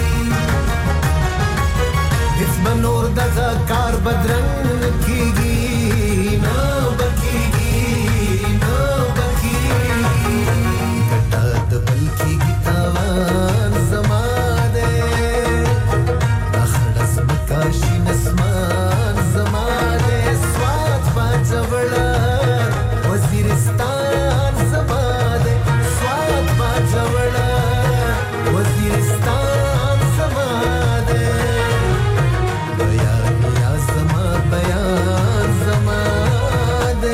هیڅ به نور دغه کار بدرنګ کیږي نه پکېږي نه پکېږي ګټه د بل کیږي تاوان زما دی اخړه زمکا شي نسمان زما دی سوات باجوړه وزیرستان زما دی سوات باجوړه وزیرستان زما دی بیان یا زما بیان زما دی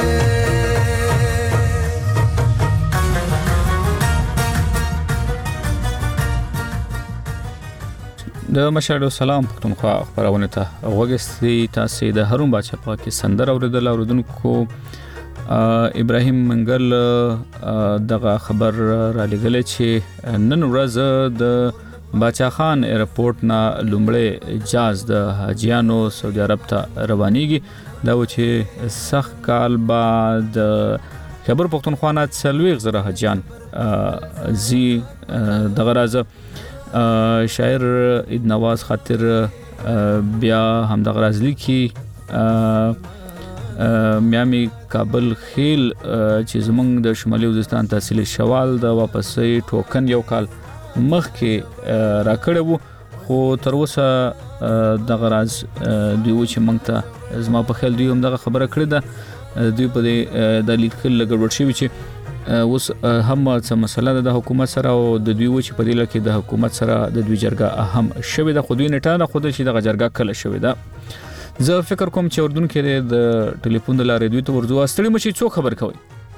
د مشاهده سلام پښتونخوا خبرونه ته وګستي تاسو د هارون بادشاہ په کې سندر اوریدل اوریدونکو ابراهیم منګل دغه خبر را لګل چې نن ورځ د باچا خان ایرپورټ نه لومړی جاز د حاجیانو سعودي عرب ته روانيږي دا و چې سخت کال بعد خبر پښتونخوا نه 40 زره حاجیان زی دغه راځه شاعر عید نواز خاطر بیا همدغه رازلی کی میامی کابل خیل چې زمونږ د شمالي وزستان تحصیل شوال د واپسې ټوکن یو کال مخکې راکړی وو خو تر اوسه دغه راز دوی چې موږ ته زما په خیال دوی هم دغه خبره کړې ده دوی په دې د لیکل ګډوډ شوي چې اوس هم څه مسله د حکومت سره او د دوی چې په دې لکه د حکومت سره د دوی جرګه اهم شوی د خودی نټه نه خود چې د جرګه کله شوی ده زه فکر کوم چې اردن کې د ټلیفون د لارې دوی ته ورځو استړي مشي څو خبر کوي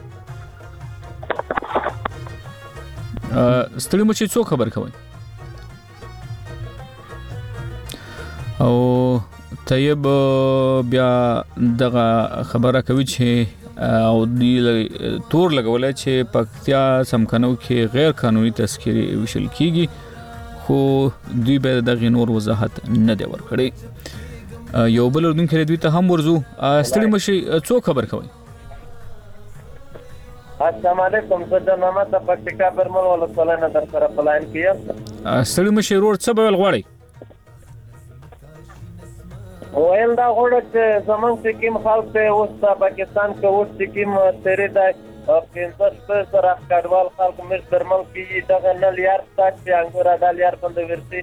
استړي مشي څو خبر کوي او طيب بیا دغه خبره کوي چې او دی تور لګولای چې پکتیا سمکنو کې غیر قانوني تذکری وشل کیږي خو دوی به د غنور وضاحت نه دی ورکړي یو بل اردن کې دوی ته هم ورزو استړي مشي څو خبر کوي السلام علیکم زه د محمد پکتیکا برمل ول صلینا در سره پلاین کیم استړي مشي روډ څه به غواړي ویل دا غوړه چې زمونږ چې کوم خلک ته اوس د پاکستان کې اوس چې کوم تیرې د 15 سره کډوال خلک مش درمل کې دغه نل یار چې انګور د یار په ورسي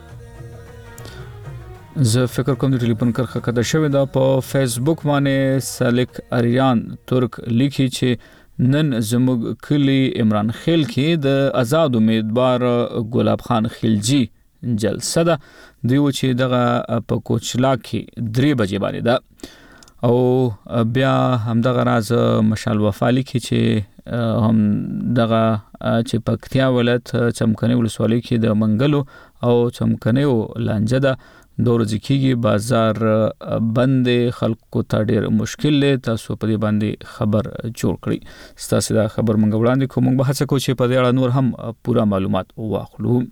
زه فکر کوم د ټلیفون کرخه کده شوې ده په فیسبوک باندې سالک اریان ترک لیکي چې نن زموږ کلی عمران خیل کې د آزاد امیدوار ګلاب خان خلجی جلسه ده دیو چې دغه په کوچلا کې 3 بجې باندې ده او بیا همدغه راز مشال وفالی کې چې هم دغه چې پکتیا ولایت چمکني ولسوالۍ کې د منګلو او چمکني لانجه ده دور ځکیږي بازار بند خلکو ته ډیر مشکل دی تاسو په دې باندې خبر جوړ کړئ ستاسو دا خبر مونږ وړاندې کوم به هڅه کوو چې په دې اړه نور هم پورا معلومات واخلو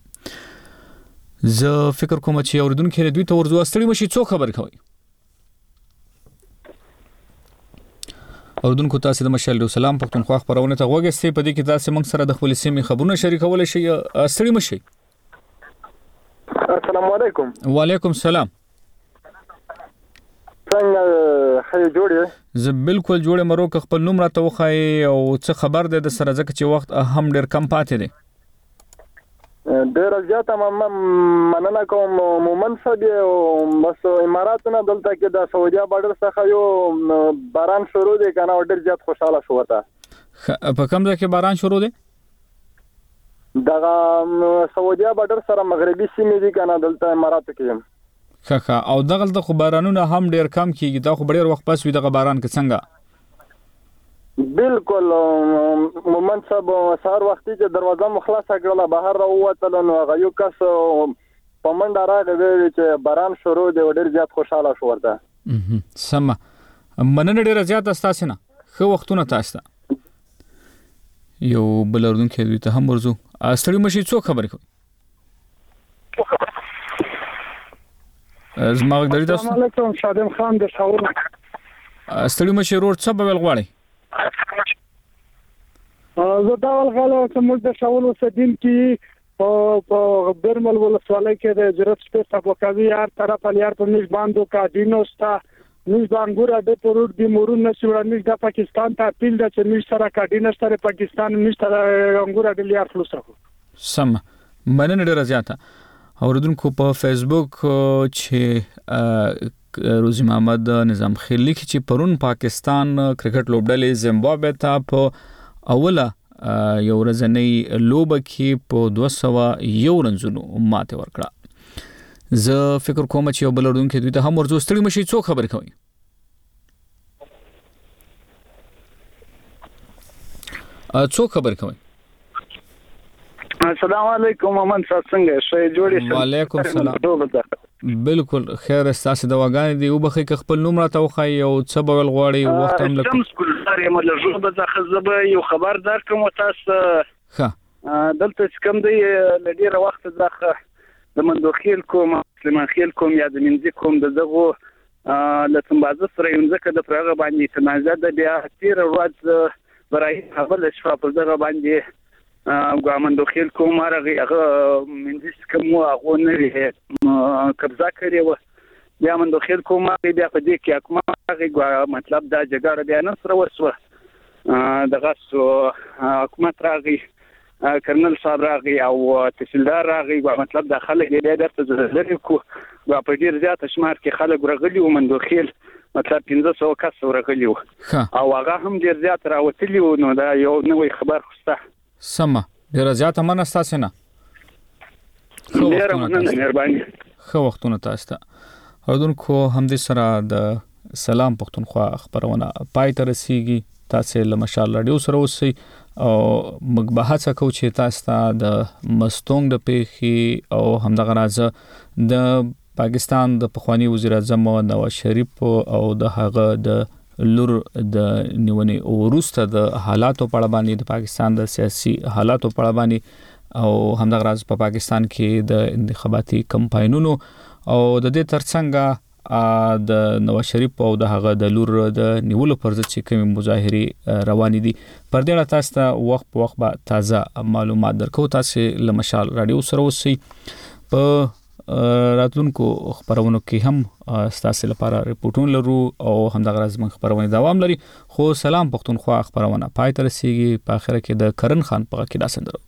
زه فکر کوم چې اوردونکو دوی ته ورځو استړي مشي څو خبر کوي اوردونکو تاسو د مشال سلام پښتونخوا خبرونه ته وګورئ په دې کې تاسو موږ سره د خپل سیمې خبرونه شریکول شي استړي مشي السلام علیکم وعلیکم السلام څنګه خیر جوړ زه بالکل جوړ مرو که خپل نوم راته وخای او څه خبر ده د سره ځکه چې وخت هم ډیر کم پاتې دی ډیر زیاته مننه کوم مومن صاحب او بس اماراتونه دلته کې د سعودي بارډر څخه یو باران شروع دی کنه ډیر زیات خوشاله شو وته په کوم ځای کې باران شروع دی دغه سعودي بارډر سره مغربي سیمې دي کنه دلته اماراتو کې خا او دغه د خبرانونه هم ډیر کم کیږي دا خو ډیر وخت پس وي دغه باران کې څنګه بالکل مومن صاحب سهار وختي چې دروازه مخلصه کړله بهر راووتل نو هغه یو کس په منډه راغی چې باران شروع دی ډیر زیات خوشاله شو ورته سم مننه ډیر زیات تاسو نه خو وختونه تاسو یو بل اردونکو دوی ته هم ورزو استړي مشي څو خبر کوي زما غږ درې تاسو السلام علیکم شادم خان د شاور استړي مشي روډ څه به غواړي زه دا ولغله چې موږ د شاول وسدین کې په برمل ولسوالۍ کې د جرات سپیس ابوکاوی یار طرف الیار په میش باندو کا دینوستا میش بانګورا د پروت دی مورون نشوړ میش د پاکستان ته اپیل د چې میش سره کا دینوستا پاکستان میش سره انګورا د لیار فلوسو سم مننه ډیره زیاته اوردونکو په فیسبوک چې روزي محمد نظام خیل لیکي چې پرون پاکستان کرکټ لوبډلې زیمبابوے ته په اوله یو ورځنی لوبه کې په 201 رنزونو ماته ورکړه زه فکر کوم چې یو بل اردوونکو دوی ته هم ورزو ستړي مشي څو خبر کوي السلام علیکم امن څنګه شې جوړې وعلیکم السلام بالکل خیر استاسو دواګانې دی او بخې خپل نوم راته وخی او څه بول غواړي وخت هم لکه شمس ګلزار یم له ژوند ځخه زبه یو خبر درکم تاسو ښه دلته کوم دی لډیره وخت ځخه د مندوخیل کوم سلیمان خیل کوم یا د منځ کوم دغه لته بازه سره یو ځکه د پرغه باندې تنازع د بیا تیر ورځ برای خپل شفا په دغه باندې ګامندو خیل کوم هغه منځ کوم هغه نه لري قبضه کړی و بیا مندو خیل کوم بیا په دې کې هغه مطلب دا جګړه بیا نه سره وسوه دغه حکومت راغی کرنل صاحب راغی او تحصیلدار راغی مطلب دا خلک دې درته لري کو په ډیر زیات شمار کې خلک راغلي و مندو خیل مطلب 1500 کس راغلي و او هغه هم ډیر زیات راوتلی و نو دا یو نوې خبر خوسته سما ډیر زیات مننه تاسو نه ډیر مننه مهرباني خو وختونه تاسو ته اردوونکو هم دې سره د سلام پښتونخوا خبرونه پای ته رسیږي تاسو له مشال رادیو سره اوسئ او موږ بحث کوو چې تاسو ته د مستونګ د پیخي او همدغه راځه د پاکستان د پخوانی وزیر اعظم نواز شریف او د هغه د لور د نیونې او وروسته د حالاتو په اړه باندې د پاکستان د سیاسي حالاتو په اړه باندې او همدغه راز په پاکستان کې د انتخاباتي کمپاینونو او د دې ترڅنګ د نواز شریف او د هغه د لور د نیولو پر ضد چې کوم مظاهري روان دي پر دې اړه تاسو ته وخت په وخت به تازه معلومات درکو تاسو له مشال رادیو سره اوسئ په راتلونکو خبرونو کې هم ستاسو لپاره ریپورتونه لرو او همدغه راز من خبرونه دوام لري خو سلام پښتونخوا خبرونه پای ته رسیږي په اخر کې د کرن خان په کې دا سندره